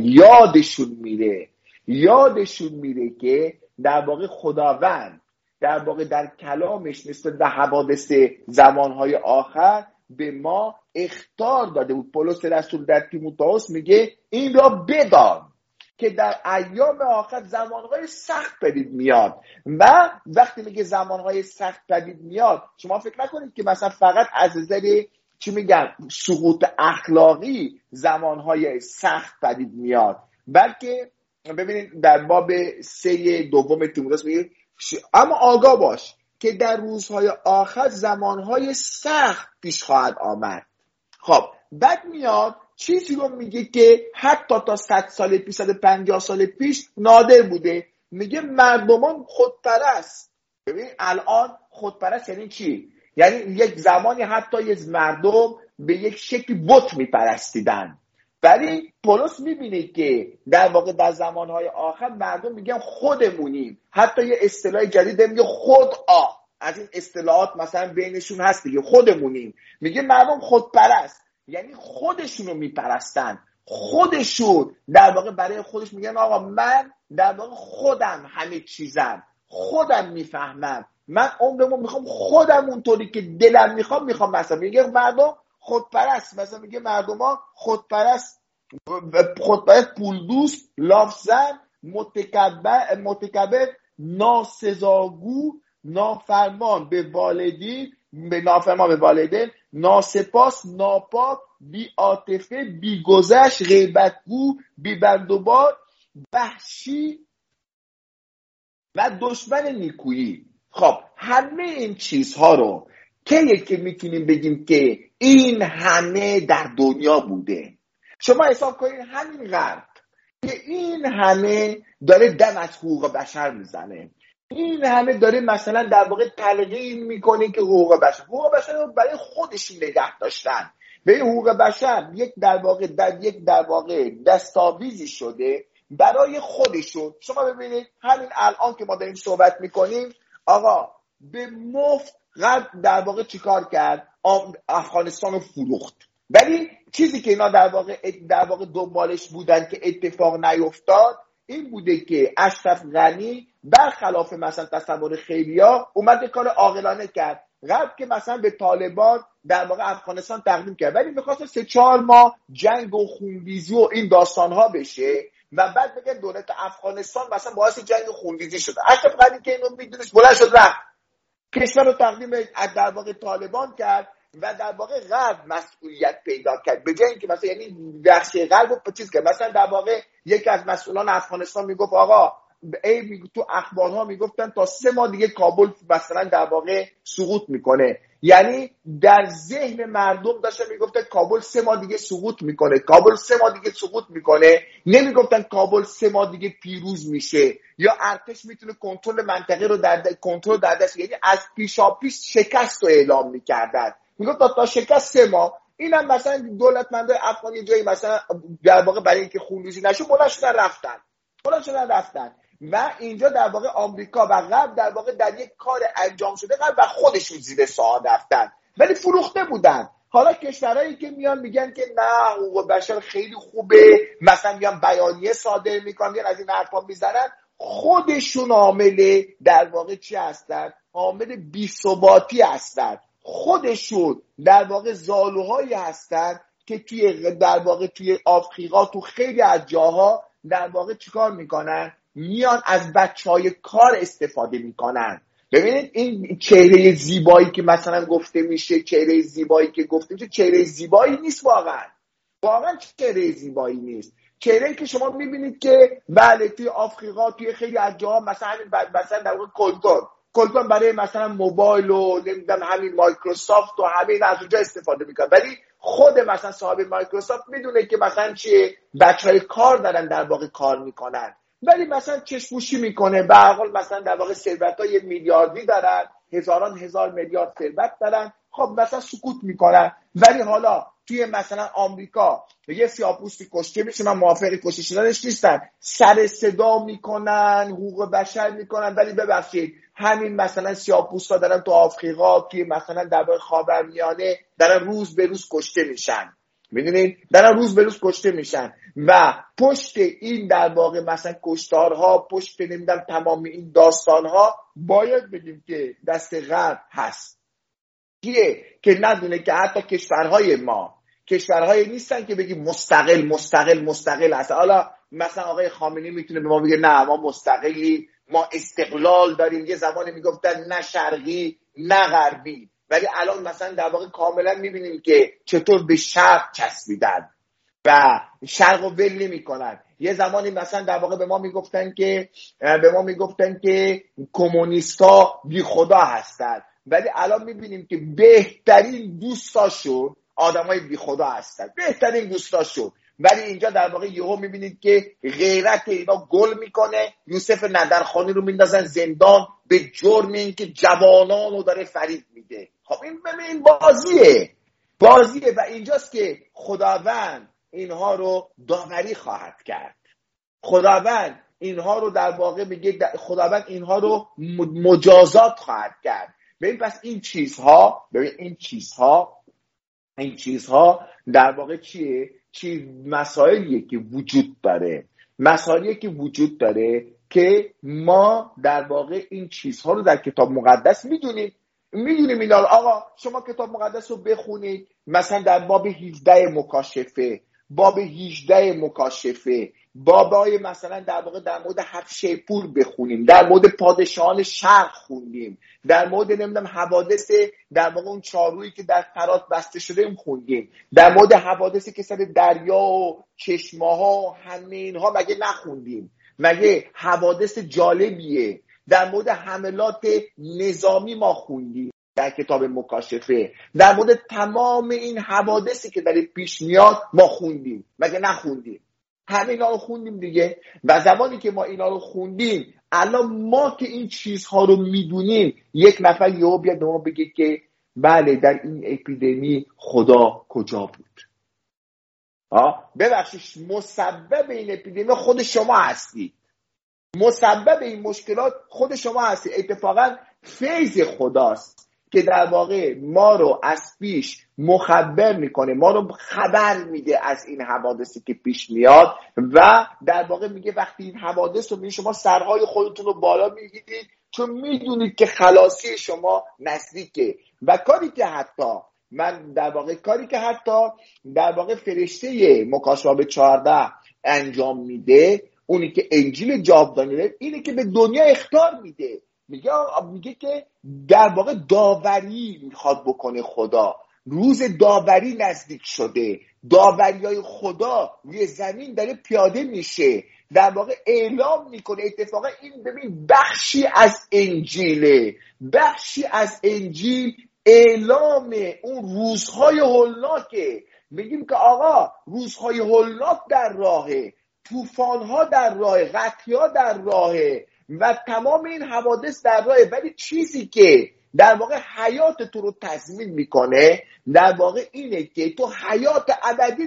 یادشون میره که در واقع خداوند در واقع در کلامش نسبت به حوادث زمانهای آخر به ما اخطار داده بود. پولس رسول در تیموتائوس میگه این را بدان که در ایام آخر زمانهای سخت پدید میاد. و وقتی میگه زمانهای سخت پدید میاد، شما فکر نکنید که مثلا فقط از نظر چی میگن سقوط اخلاقی زمانهای سخت پدید میاد، بلکه ببینید در باب 3 دوم تیموتائوس میگه اما آگاه باش که در روزهای آخر زمانهای سخت پیش خواهد آمد. خب بعد میاد چیزی رو میگه که حتی تا 100 سال پیش 150 سال پیش نادر بوده، میگه مردمان خودپرست. ببین الان خودپرست یعنی چی؟ یعنی یک زمانی حتی یک مردم به یک شکل بت میپرستیدن، ولی پولس میبینه که در واقع در زمانهای آخر مردم میگن خودمونیم. حتی یه اصطلاح جدید میگه خودآ، از این اصطلاحات مثلا بینشون هست دیگه، خودمونیم. میگه مردم خودپرست یعنی خودشونو میپرستن، خودشون در واقع برای خودش میگن آقا من در واقع خودم همه چیزم، خودم میفهمم، من عمرمو میخوام خودم اونطوری که دلم میخوام. مثلا میگه مردم خودپرست، مثلا میگه مردم ها خودپرست پول دوست، لافزن، متکبر، ناسزاگو، نافرمان به والدین، ناسپاس، ناپاک، بی عاطفه، بی گذشت، غیبتگو، بی بندوبار، وحشی و دشمن نیکویی. خب همه این چیزها رو که میتونیم بگیم که این همه در دنیا بوده. شما حساب کنید همین غرب که این همه داره دم از حقوق بشر میزنه، این همه داره مثلا در واقع تلقین میکنه که حقوق بشر رو برای خودشون نگه داشتن. به حقوق بشر یک در واقع دستاویزی شده برای خودشون. شما ببینید همین الان که ما داریم صحبت میکنیم، آقا به مفت غرب در واقع چیکار کرد؟ افغانستان رو فروخت. ولی چیزی که اینا در واقع دنبالش بودن که اتفاق نیفتاد این بوده که اشرف غنی برخلاف مثلا تصور خیلیا اومد کار عاقلانه کرد. غرب که مثلا به طالبان در واقع افغانستان تقدیم کرد، ولی می‌خواست 3-4 ماه جنگ و خونریزی و این داستان‌ها بشه و بعد بگن دولت افغانستان مثلا باعث جنگ و خونریزی شده. اشرف غنی که اینو میدونست بلند شد رفت کشور رو تقدیم در واقع طالبان کرد و در واقع غرب مسئولیت پیدا کرد، به جای اینکه مثلا یعنی بخش غرب رو چیز کرد. مثلا در واقع یکی از مسئولان افغانستان میگفت آقا تو اخبارها میگفتن تا 3 ماه دیگه کابل مثلا در واقع سقوط میکنه، یعنی در ذهن مردم داشتن میگفتن کابل 3 ماه دیگه سقوط میکنه، کابل 3 ماه دیگه سقوط میکنه. نمیگفتن کابل 3 ماه دیگه پیروز میشه یا ارتش میتونه کنترل منطقه رو کنترل در دست، یعنی از پیش شکست رو اعلام میکردن. میگفت تا شکست 3 ماه. اینم مثلا دولتمندای افغانی جایی مثلا در واقع برای اینکه خونریزی نشه بلند شدن رفتن و اینجا در واقع آمریکا و غرب در واقع در یک کار انجام شده غرب و خودشون زیر سوال رفتن، ولی فروخته بودن. حالا کشورهایی که میان میگن که نه حقوق بشر خیلی خوبه، مثلا میان بیانیه صادر میکنن، میان از این حرفا میزنن، خودشون عامل در واقع چی هستن؟ عامل بی‌ثباتی هستن. خودشون در واقع زالوهایی هستن که در واقع توی آفریقا تو خیلی از جاها در واقع چیکار میکنن؟ میان از بچهای کار استفاده میکنن. ببینید این چهره زیبایی که مثلا گفته میشه، چهره زیبایی نیست، واقعا چهره زیبایی نیست. چهره‌ای که شما میبینید که بله توی آفریقا توی خیلی از جاها مثلا در واقع کلتون برای مثلا موبایل و نمیدونم همین مایکروسافت و همین از اونجا استفاده میکنه، ولی خود مثلا صاحب مایکروسافت میدونه که مثلا چیه، بچهای کار دارن در واقع کار میکنن، ولی مثلا چشموشی میکنه. به هر حال مثلا در واقع ثروتای میلیاردی دارن، هزار میلیارد ثروت دارن، خب مثلا سکوت میکنن. ولی حالا توی مثلا آمریکا یه سیاه‌پوستی کشته میشه، من موافق کشته شدنش نیستم، سر صدا میکنن، حقوق بشر میکنن، ولی ببخشید همین مثلا سیاه‌پوستا دارن تو آفریقا که مثلا در خاورمیانه دارن روز به روز کشته میشن. میدونین دارن روز به روز کشته میشن و پشت این در واقع مثلا کشتارها، پشت نمیدونم تمام این داستانها باید بگیم که دست غرب هست. کیه که ندونه که حتی کشورهای ما کشورهایی نیستن که بگیم مستقل هست. حالا مثلا آقای خامنه‌ای میتونه به ما بگه نه ما مستقلی، ما استقلال داریم. یه زمانی میگفتن نه شرقی نه غربی، ولی الان مثلا در واقع کاملا میبینیم که چطور به شرق چسبیدن و شرق رو ول نمی‌کنن. یه زمانی مثلا در واقع به ما میگفتن که کمونیست‌ها بی خدا هستن، ولی الان میبینیم که بهترین دوستاشون آدمای بی خدا هستن، بهترین دوستاشون. ولی اینجا در واقع یهو میبینید که غیرت اینا گل میکنه، یوسف ندرخانی رو میندازن زندان به جرم اینکه جوانان رو داره فریب میده. خب این بازیه و اینجاست که خداوند اینها رو داوری خواهد کرد. خداوند اینها رو در واقع میگه، خداوند اینها رو مجازات خواهد کرد. ببین پس این چیزها در واقع چیه؟ مسائلیه که وجود داره که ما در واقع این چیزها رو در کتاب مقدس میدونیم اینا رو. آقا شما کتاب مقدس رو بخونید، مثلا در باب 18 مکاشفه بابای مثلا در واقع در مورد 7 شیپور بخونیم، در مورد پادشاهان شرق خوندیم، در مورد نمیدونم حوادث در واقع اون چارویی که در فرات بسته شده اون خوندیم، در مورد حوادثی که سر دریا و چشمه‌ها و همه اینها مگه نخوندیم؟ مگه حوادث جالبیه؟ در مورد حملات نظامی ما خوندیم در کتاب مکاشفه، در مورد تمام این حوادثی که در پیش میاد ما خوندیم، مگه نخوندیم؟ همه اینا رو خوندیم دیگه. و زمانی که ما اینا رو خوندیم، الان ما که این چیزها رو میدونیم، یک نفر یهو بیاد به ما بگه که بله در این اپیدمی خدا کجا بود؟ ببخشید، مسبب این اپیدمی خود شما هستید، مسبب این مشکلات خود شما هستید. اتفاقا فیض خداست که در واقع ما رو از پیش مخبر میکنه، ما رو خبر میده از این حوادثی که پیش میاد و در واقع میگه وقتی این حوادث رو میبینید شما سرهای خودتون رو بالا میگیرید، چون میدونید که خلاصی شما نزدیکه. و کاری که حتی در واقع فرشته مکاشفه 14 انجام میده، اونی که انجیل جاودانی، اینه که به دنیا اخطار میده، میگه که در واقع داوری میخواد بکنه خدا. روز داوری نزدیک شده، داوریای خدا روی زمین داره پیاده میشه، در واقع اعلام میکنه. اتفاقا این ببین بخشی از انجیل اعلام اون روزهای هولناکه. میگیم که آقا روزهای هولناک در راهه، طوفان‌ها در راهه، قحطی‌ها در راهه و تمام این حوادث در راهه، ولی چیزی که در واقع حیات تو رو تضمین میکنه در واقع اینه که تو حیات ابدی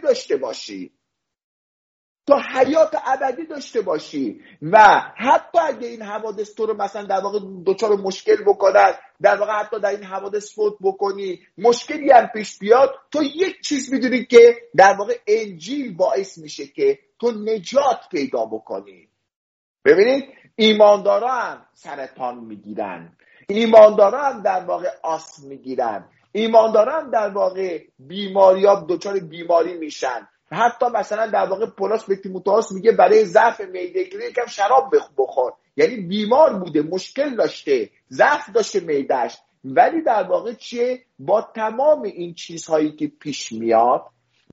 داشته باشی و حتی اگه این حوادث تو رو مثلا در واقع دچار مشکل بکنن، در واقع حتی در این حوادث فوت بکنی، مشکلی هم پیش بیاد، تو یک چیز میدونی که در واقع انجیل باعث میشه که تو نجات پیدا بکنی. ببینید ایماندارا هم سرطان میگیرن، ایماندارا هم در واقع آسم میگیرن، ایماندارا هم در واقع دچار بیماری میشن. حتی مثلا در واقع پولس به تیموتائوس میگه برای ضعف معده یکم شراب بخور، یعنی بیمار بوده، مشکل داشته، ضعف داشته معده‌اش، ولی در واقع چیه؟ با تمام این چیزهایی که پیش میاد،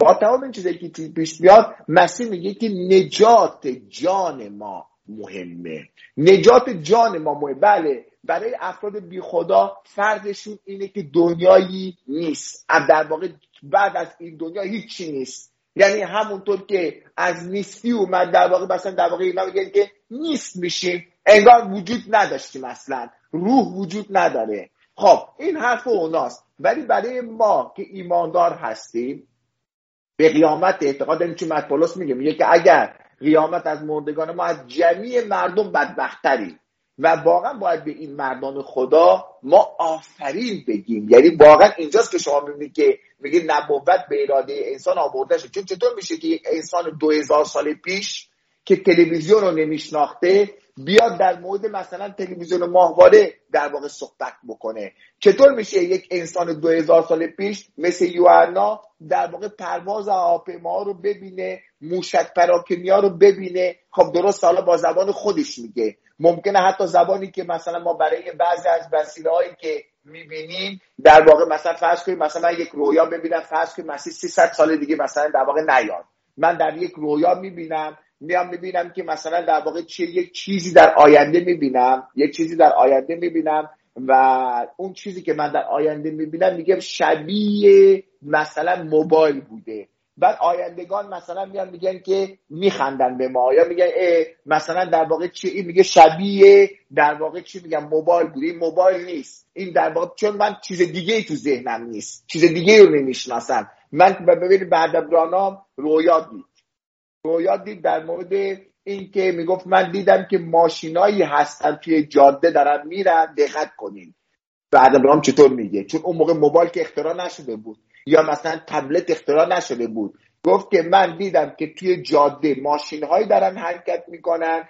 مسیح میگه که نجات جان ما مهمه. بله، برای افراد بی خدا فرضشون اینه که دنیایی نیست، در واقع بعد از این دنیا هیچی نیست. یعنی همونطور که از نیستی اومد، در واقع مثلا در واقع اینا میگن که نیست میشیم، انگار وجود نداشتیم، اصلا روح وجود نداره. خب این حرف اوناست، ولی برای ما که ایماندار هستیم به قیامت اعتقاد داریم. چون پولس میگه که اگر قیامت از مردگان ما از جمعی مردم بدبختری و واقعا باید به این مردان خدا ما آفرین بگیم. یعنی واقعا اینجاست که شما میبینید که میگه نبوت به اراده انسان آورده شد. چون چطور میشه که یک انسان 2000 سال پیش که تلویزیون رو نمیشناخته بیاد در مورد مثلا تلویزیون ماهواره در واقع صحبت بکنه؟ چطور میشه یک انسان 2000 سال پیش مثل یوحنا در واقع پرواز هواپیماها رو ببینه، موشک پراکنیا رو ببینه؟ خب درست، حالا با زبان خودش میگه، ممکنه حتی زبانی که مثلا ما برای بعضی از وسیله‌هایی که میبینیم در واقع مثلا فرض کنیم مثلا من یک رویا ببینم، فرض کنیم مثلا 300 سال دیگه مثلا در واقع نیاد، من در یک رویا میبینم که مثلا در واقع یک چیزی در آینده میبینم و اون چیزی که من در آینده میبینم میگم شبیه مثلا موبایل بوده. بعد آیندگان مثلا میگن که میخندن به ما یا میگن مثلا در واقع چی، میگه شبیه در واقع چی میگم موبایل بوده. این موبایل نیست، این در واقع چون من چیز دیگه ای تو ذهنم نیست، چیز دیگه رو نمیشناسم. من ببینید بعد از برانام رویا دید در مورد این که میگفت من دیدم که ماشینایی هستن توی جاده دارن میرن، دقت کنین بعد برام چطور میگه، چون اون موقع موبایل که اختراع نشده بود یا مثلا تبلت اختراع نشده بود. گفت که من دیدم که توی جاده ماشین‌هایی دارن حرکت میکنن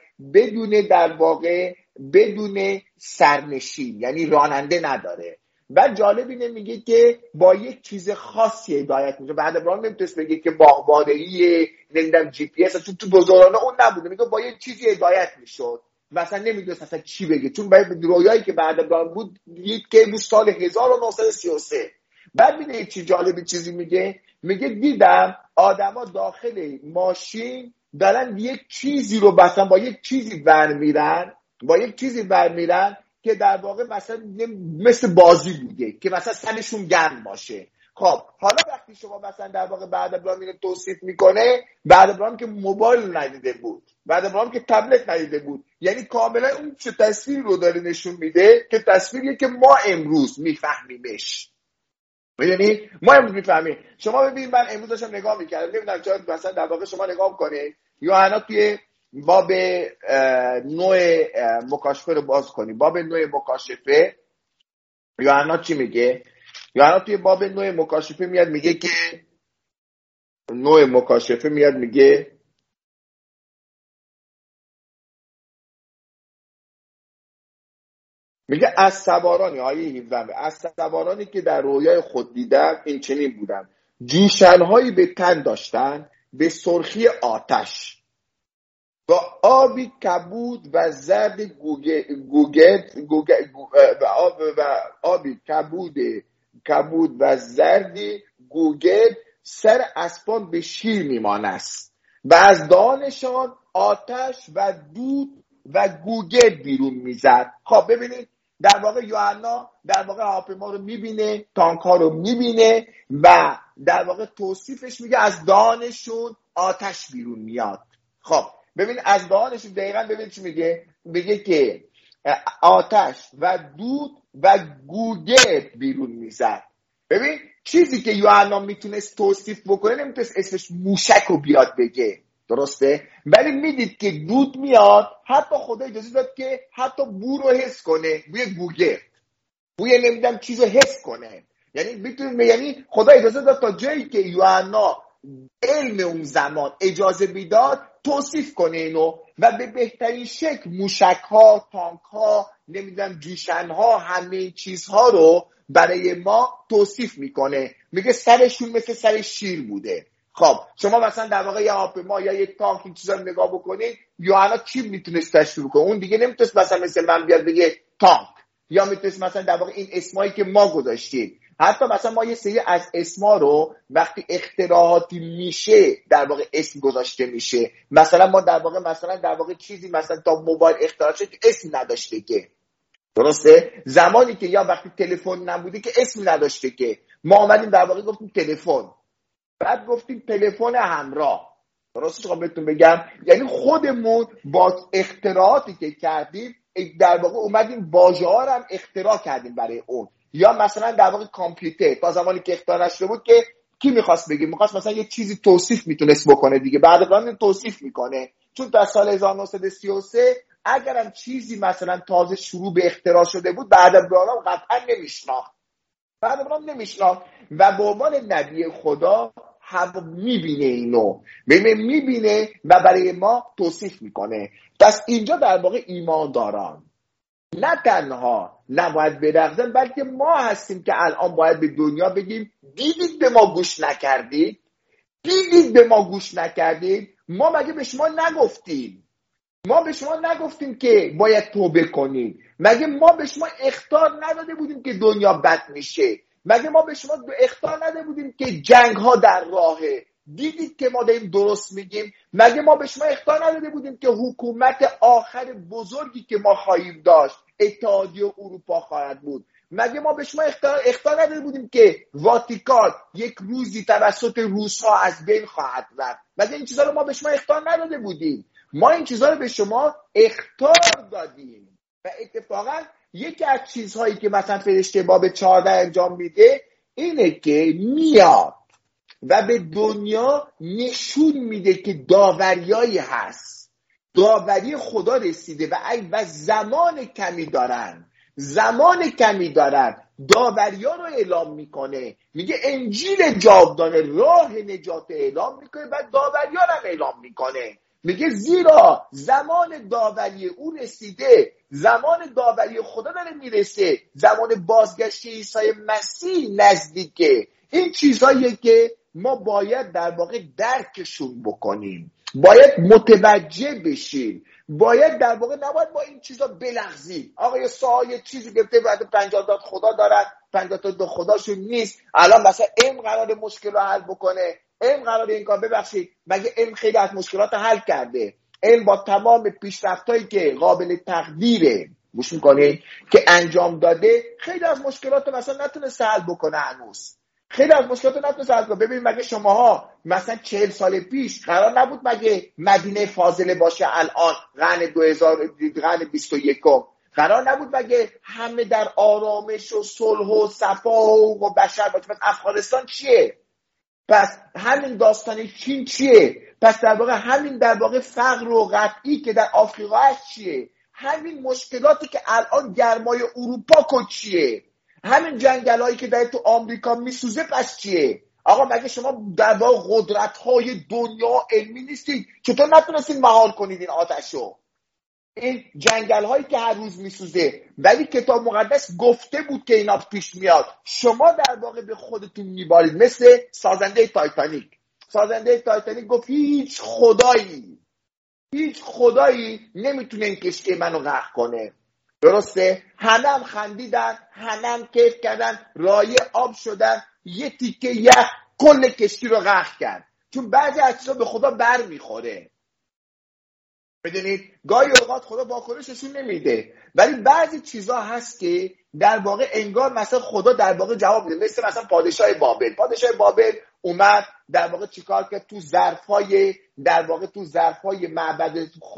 بدون سرنشین، یعنی راننده نداره. و جالب اینه میگه که با یک چیز خاصی هدایت میشه. بعد برام نمیتونست بگه که باغبانیه نمیدونم جی پی اس، چون تو بزرگانه اون نبوده، میگه با یک چیزی هدایت میشد مثلا نمیدونست اصلا چی بگه، چون باید رویایی که بعد برام بود دید که بود سال 1933. بعد میگه یک چیز جالبی چیزی میگه دیدم آدما داخل ماشین دارن یک چیزی رو مثلا با یک چیزی برمیرن که در واقع مثلا مثل بازی بوده که مثلا سرشون گرم باشه. خب حالا وقتی شما مثلا در واقع بعد ابراهیم اینو توصیف میکنه، بعد ابراهیم که موبایل ندیده بود، بعد ابراهیم که تبلت ندیده بود، یعنی کاملا اون چه تصویر رو داره نشون میده که تصویریه که ما امروز میفهمیمش. میدونی ما امروز میفهمیم. شما ببینید من امروز داشتم نگاه میکردم، نمیدونم چرا مثلا در واقع شما نگاه کنید یوحنا توی باب 9 مکاشفه رو باز کنید. باب 9 مکاشفه یوحنا چی میگه؟ یوحنا توی باب 9 مکاشفه میاد میگه که 9 مکاشفه میاد میگه از سوارانی آیه 17 از سوارانی که در رویای خود دیدم این چنین بودن، جوشنهایی به تن داشتن به سرخی آتش و آبی کبود و زرد آبی کبود و زردی گوگرد سر اسبان به شیر میمانست و از دهانشان آتش و دود و گوگرد بیرون میزد. خب ببینید در واقع یوحنا در واقع هواپیما رو میبینه، تانک ها رو میبینه و در واقع توصیفش میگه از دهانشون آتش بیرون میاد. خب ببین از دهانش دقیقا ببین چی میگه که آتش و دود و گوگرد بیرون میزد. ببین چیزی که یوحنا میتونست توصیف بکنه نمیتونست اسمش موشک رو بیاد بگه، درسته؟ ولی میدید که دود میاد، حتی خدا اجازه داد که حتی بو رو حس کنه، بوی گوگرد، بوی نمیدونم چیز رو حس کنه. یعنی خدا اجازه داد تا جایی که یوحنا علم اون زمان اجازه میداد توصیف کنه اینو و به بهترین شکل موشک ها، تانک ها، نمیدونم جوشن ها، همه چیزها رو برای ما توصیف میکنه. میگه سرشون مثل سر شیر بوده. خب شما مثلا در واقع یه هواپیما یا یک تانک این چیزا رو نگاه بکنید، یوحنا چی میتونست تشریح کنه؟ اون دیگه نمیتونست مثلا مثل من بیاد بگه تانک، یا میتونست مثلا در واقع این اسمایی که ما گذاشتیم، حتی مثلا ما یه سری از اسما رو وقتی اختراعاتی میشه در واقع اسم گذاشته میشه. مثلا ما در واقع چیزی مثلا تا موبایل اختراع شد اسم نداشته که، درسته؟ زمانی که یا وقتی تلفن نبوده که اسم نداشته که، ما آمدیم در واقع گفتیم تلفن، بعد گفتیم تلفن همراه. درسته چون بهتون بگم یعنی خودمون با اختراعاتی که کردیم در واقع اومدیم واژه‌ها رو هم اختراع کردیم برای اون. یا مثلا در واقع کامپیوتر تا زمانی که اختراع نشده بود که کی می‌خواست بگه، می‌خواست مثلا یه چیزی توصیف میتونست بکنه دیگه، بعد از توصیف میکنه. چون در سال 1933 اگرم چیزی مثلا تازه شروع به اختراع شده بود بعد از برنامه قطعا نمیشناخت و به عنوان نبی خدا هم میبینه اینو، میبینه و برای ما توصیف میکنه. پس اینجا در واقع ایمانداران نه تنها نباید برغزن، بلکه ما هستیم که الان باید به دنیا بگیم دیدید به ما گوش نکردید، ما مگه به شما نگفتیم؟ ما به شما نگفتیم که باید توبه کنید؟ مگه ما به شما اخطار نداده بودیم که دنیا بد میشه؟ مگه ما به شما اخطار نداده بودیم که جنگ ها در راهه؟ دیدید که ما داریم درست میگیم؟ مگه ما به شما اخطار نداده بودیم که حکومت آخر بزرگی که ما خواهیم داشت اتحادیه اروپا خواهد بود؟ مگه ما به شما اخطار نداده بودیم که واتیکان یک روزی توسط روس‌ها از بین خواهد رفت؟ مگه این چیزا رو ما به شما اخطار نداده بودیم؟ ما این چیزها رو به شما اخطار دادیم. و اتفاقا یکی از چیزهایی که مثلا فرشته باب 14 انجام میده اینه که میاد و به دنیا نشون میده که داوریایی هست، داوری خدا رسیده و زمان کمی دارن داوری ها رو اعلام میکنه. میگه انجیل جاودانه راه نجات اعلام میکنه و داوری ها رو اعلام میکنه. میگه زیرا زمان داوری او رسیده، زمان داوری خدا داره میرسه، زمان بازگشت عیسی مسیح نزدیکه. این چیزهاییه که ما باید در واقع درکشون بکنیم، باید متوجه بشیم، باید در واقع نباید با این چیزا بلغزیم. آقا یه سوال چیزی گفته بعد 50 تا خدا دارن، 50 تا خداشون نیست، الان مثلا علم قرار مشکل رو حل بکنه، علم قرار این کار. ببخشید، مگه علم خیلی از مشکلات حل کرده؟ علم با تمام پیشرفتایی که قابل تقدیره گوش میکنه که انجام داده، خیلی از مشکلات مثلا نتونسته حل بکنه هنوز. خیلی از مشکلات نتونسته حل کنه. ببین مگه شماها مثلا 40 سال پیش قرار نبود مگه مدینه فاضله باشه الان قرن 21 قرار نبود مگه همه در آرامش و صلح و صفا و بشر باشه؟ پس افغانستان چیه؟ پس همین داستان چین چیه؟ پس در واقع همین در واقع فقر و قحطی که در آفریقا هست چیه؟ همین مشکلاتی که الان گرمای اروپا کن چیه؟ همین جنگلایی که در تو آمریکا میسوزه پس چیه؟ آقا مگه شما در واقع قدرت‌های دنیا علمی نیستید؟ چطور نتونستید مهار کنید این آتشو؟ این جنگل هایی که هر روز میسوزه، ولی کتاب مقدس گفته بود که اینا پیش میاد. شما در واقع به خودتون میبارید. مثل سازنده تایتانیک گفت هیچ خدایی نمیتونه این کشتی منو غرق کنه. درسته؟ هم خندیدن، هم کیف کردن، رایه آب شدن، یه تیکه یخ کل کشتی رو غرق کرد. چون بعضی از چیزا به خدا بر میخوره. بدونید گاهی اوقات خدا واکنششون نمیده، ولی بعضی چیزا هست که در واقع انگار مثلا خدا در واقع جواب میده. مثلا پادشاه بابل اومد در واقع چیکار کرد؟ تو ظرفای معبد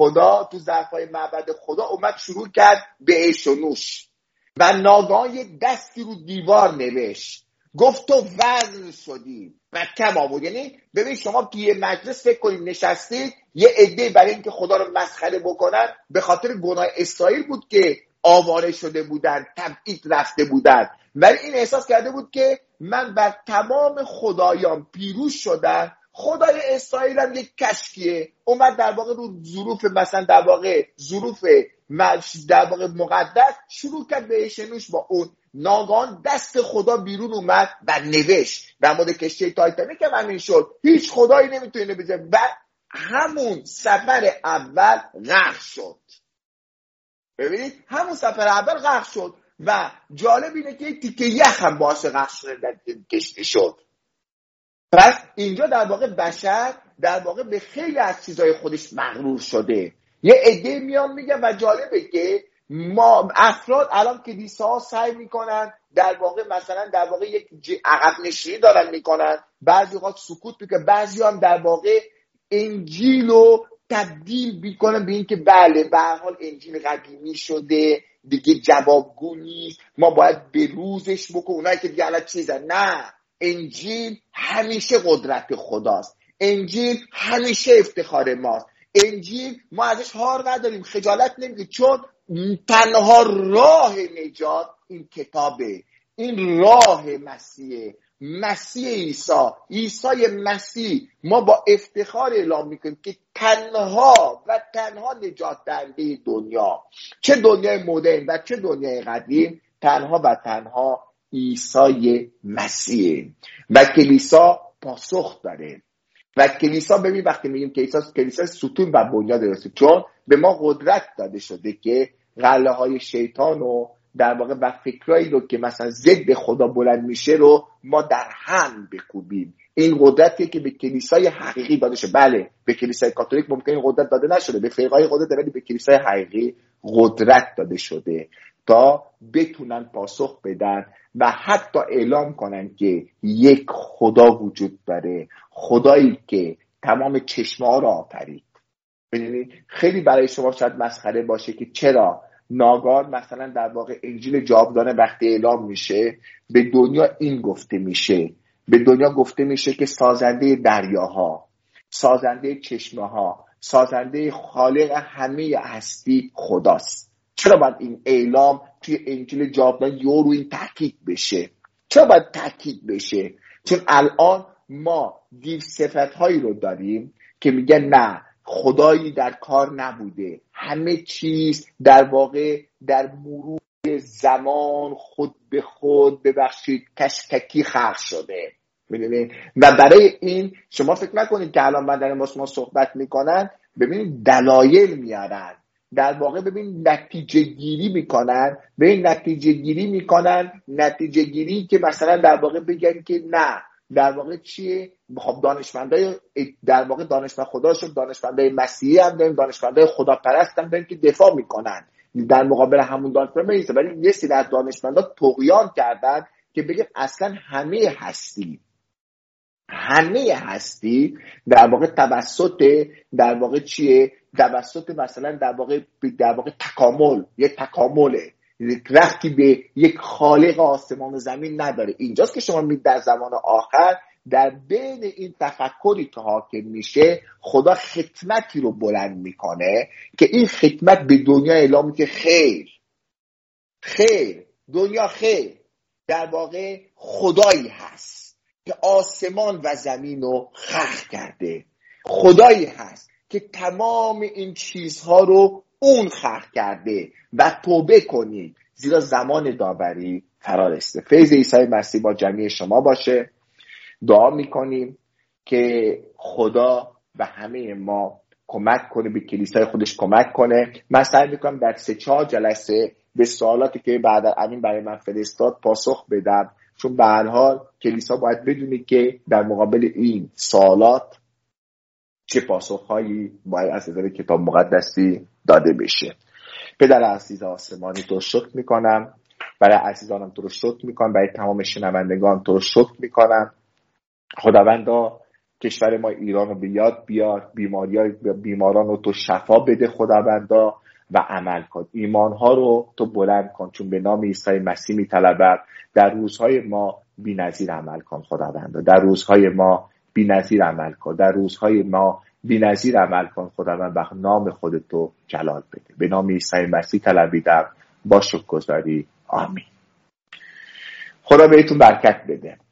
خدا اومد شروع کرد به عیش و نوش و ناگهان یک دستی رو دیوار نوشت، گفت تو وزن شدی و کم آورد. یعنی ببین شما توی یه مجلس فکر کنید نشستید، یه عده برای اینکه خدا رو مسخره بکنن به خاطر گناه اسرائیل بود که آواره شده بودن، تبعید رفته بودن، ولی این احساس کرده بود که من بر تمام خدایان پیروز شدم. خدای اسرائیل هم یک کشکیه، اومد در واقع رو ظروف مثلا در واقع مقدس شروع کرد به شنوش با اون. ناگهان دست خدا بیرون اومد و نوشت. در مورد کشتی تایتانیک هم همین شد. هیچ خدایی نمیتونه بزنه و همون سفر اول غرق شد. ببینید همون سفر اول غرق شد و جالب اینه که تیکه یخ هم باعث غرق شدن کشتی شد. پس اینجا در واقع بشر در واقع به خیلی از چیزهای خودش مغرور شده. یه عده میان میگن و جالبه که ما افراد الان کلیساها سعی میکنن در واقع مثلا در واقع یک عقب نشینی دارن میکنن، بعضی وقت سکوت میکنن، بعضی هم در واقع انجیل رو تبدیل میکنن به این که بله به هر حال انجیل قدیمی شده دیگه جوابگو نیست، ما باید به روزش بکنیم. اونایی که دیگه الان چیزن، نه، انجیل همیشه قدرت خداست، انجیل همیشه افتخار ماست، انجیل ما ازش هار نداریم، خجالت نمیگیم، چون تنها راه نجات این کتابه، این راه مسیح عیسی مسیح. ما با افتخار اعلام میکنیم که تنها نجات دهنده دنیا، چه دنیای مدرن و چه دنیای قدیم، تنها عیسی مسیح. و کلیسا پاسخ داره. و کلیسا، ببین وقتی میگیم کلیسا ستون و بنیاد درسته، چون به ما قدرت داده شده که غله های شیطان و در واقع و فکرایی رو که مثلا ضد خدا بلند میشه رو ما در هم بکوبیم. این قدرتیه که به کلیسای حقیقی داده شده. بله به کلیسای کاتولیک ممکن این قدرت داده نشده، به فرقای قدرت داده، به کلیسای حقیقی قدرت داده شده تا بتونن پاسخ بدن و حتی اعلام کنن که یک خدا وجود داره، خدایی که تمام چشمه ها را آفرید. ببینید خیلی برای شما شاید مسخره باشه که چرا ناگهان مثلا در واقع انجیل جاودانه وقتی اعلام میشه به دنیا این گفته میشه، به دنیا گفته میشه که سازنده دریاها، سازنده چشمه ها، سازنده خالق همه هستی خداست. چرا باید این اعلام توی انجیل جاودانه یورو این تاکید بشه؟ چرا باید تاکید بشه؟ چون الان ما دیر صفت‌هایی رو داریم که میگن نه خدایی در کار نبوده، همه چیز در واقع در مرور زمان خود به خود ببخشید کشککی خلق شده. میدونید و برای این شما فکر نکنید که الان من دارم با شما صحبت میکنن ببینید دلایل میارن، در واقع ببین نتیجه گیری میکنن، به این نتیجه گیری میکنن، نتیجه گیری که مثلا در واقع بگن که نه در واقع چیه؟ خب دانشمندای در واقع دانشمند خدا شد، دانشمندای مسیحی هم داریم، دانشمندای خداپرست هم داریم که دفاع میکنن در مقابل همون دانشمند نیست، ولی یه سری از دانشمندا طغیان کردن که بگن اصلا همه هستی در واقع توسط در واقع چیه؟ توسط مثلا در واقع تکامل، یه تکامله، رفتی به یک خالق آسمان و زمین نداره. اینجاست که شما می‌بینید در زمان آخر در بین این تفکری که حاکم میشه خدا خدمتی رو بلند میکنه که این خدمت به دنیا اعلام میکنه خیر دنیا خیر، در واقع خدایی هست که آسمان و زمین رو خلق کرده، خدایی هست که تمام این چیزها رو اون خلق کرده و توبه کنید زیرا زمان داوری فرا رسیده. فیض عیسی مسیح با جمعی شما باشه. دعا میکنیم که خدا و همه ما کمک کنه، به کلیسای خودش کمک کنه. من سعی میکنم در 3-4 جلسه به سوالاتی که بعد امین برای من فرستاد پاسخ بدم، چون به هر حال کلیسا باید بدونه که در مقابل این سوالات چه پاسخهایی باید از نظر کتاب مقدسی داده بشه. پدر عزیز آسمانی تو رو شکر میکنم، برای عزیزانم تو رو شکر میکنم، برای تمام شنوندگان تو رو شکر میکنم. خداوندا کشور ما ایران رو به یاد بیار، بیماران رو تو شفا بده خداوندا و عمل کن، ایمانها رو تو بلند کن، چون به نام عیسی مسیح میطلبم. در روزهای ما بی‌نظیر عمل کن خداوندا، در روزهای ما بی‌نظیر عمل کن، در روزهای ما بی‌نظیر عمل کن خداوند، و نام خودتو جلال بده. به نام عیسی مسیح طلبیدم با شکرگزاری، آمین. خدا بهتون برکت بده.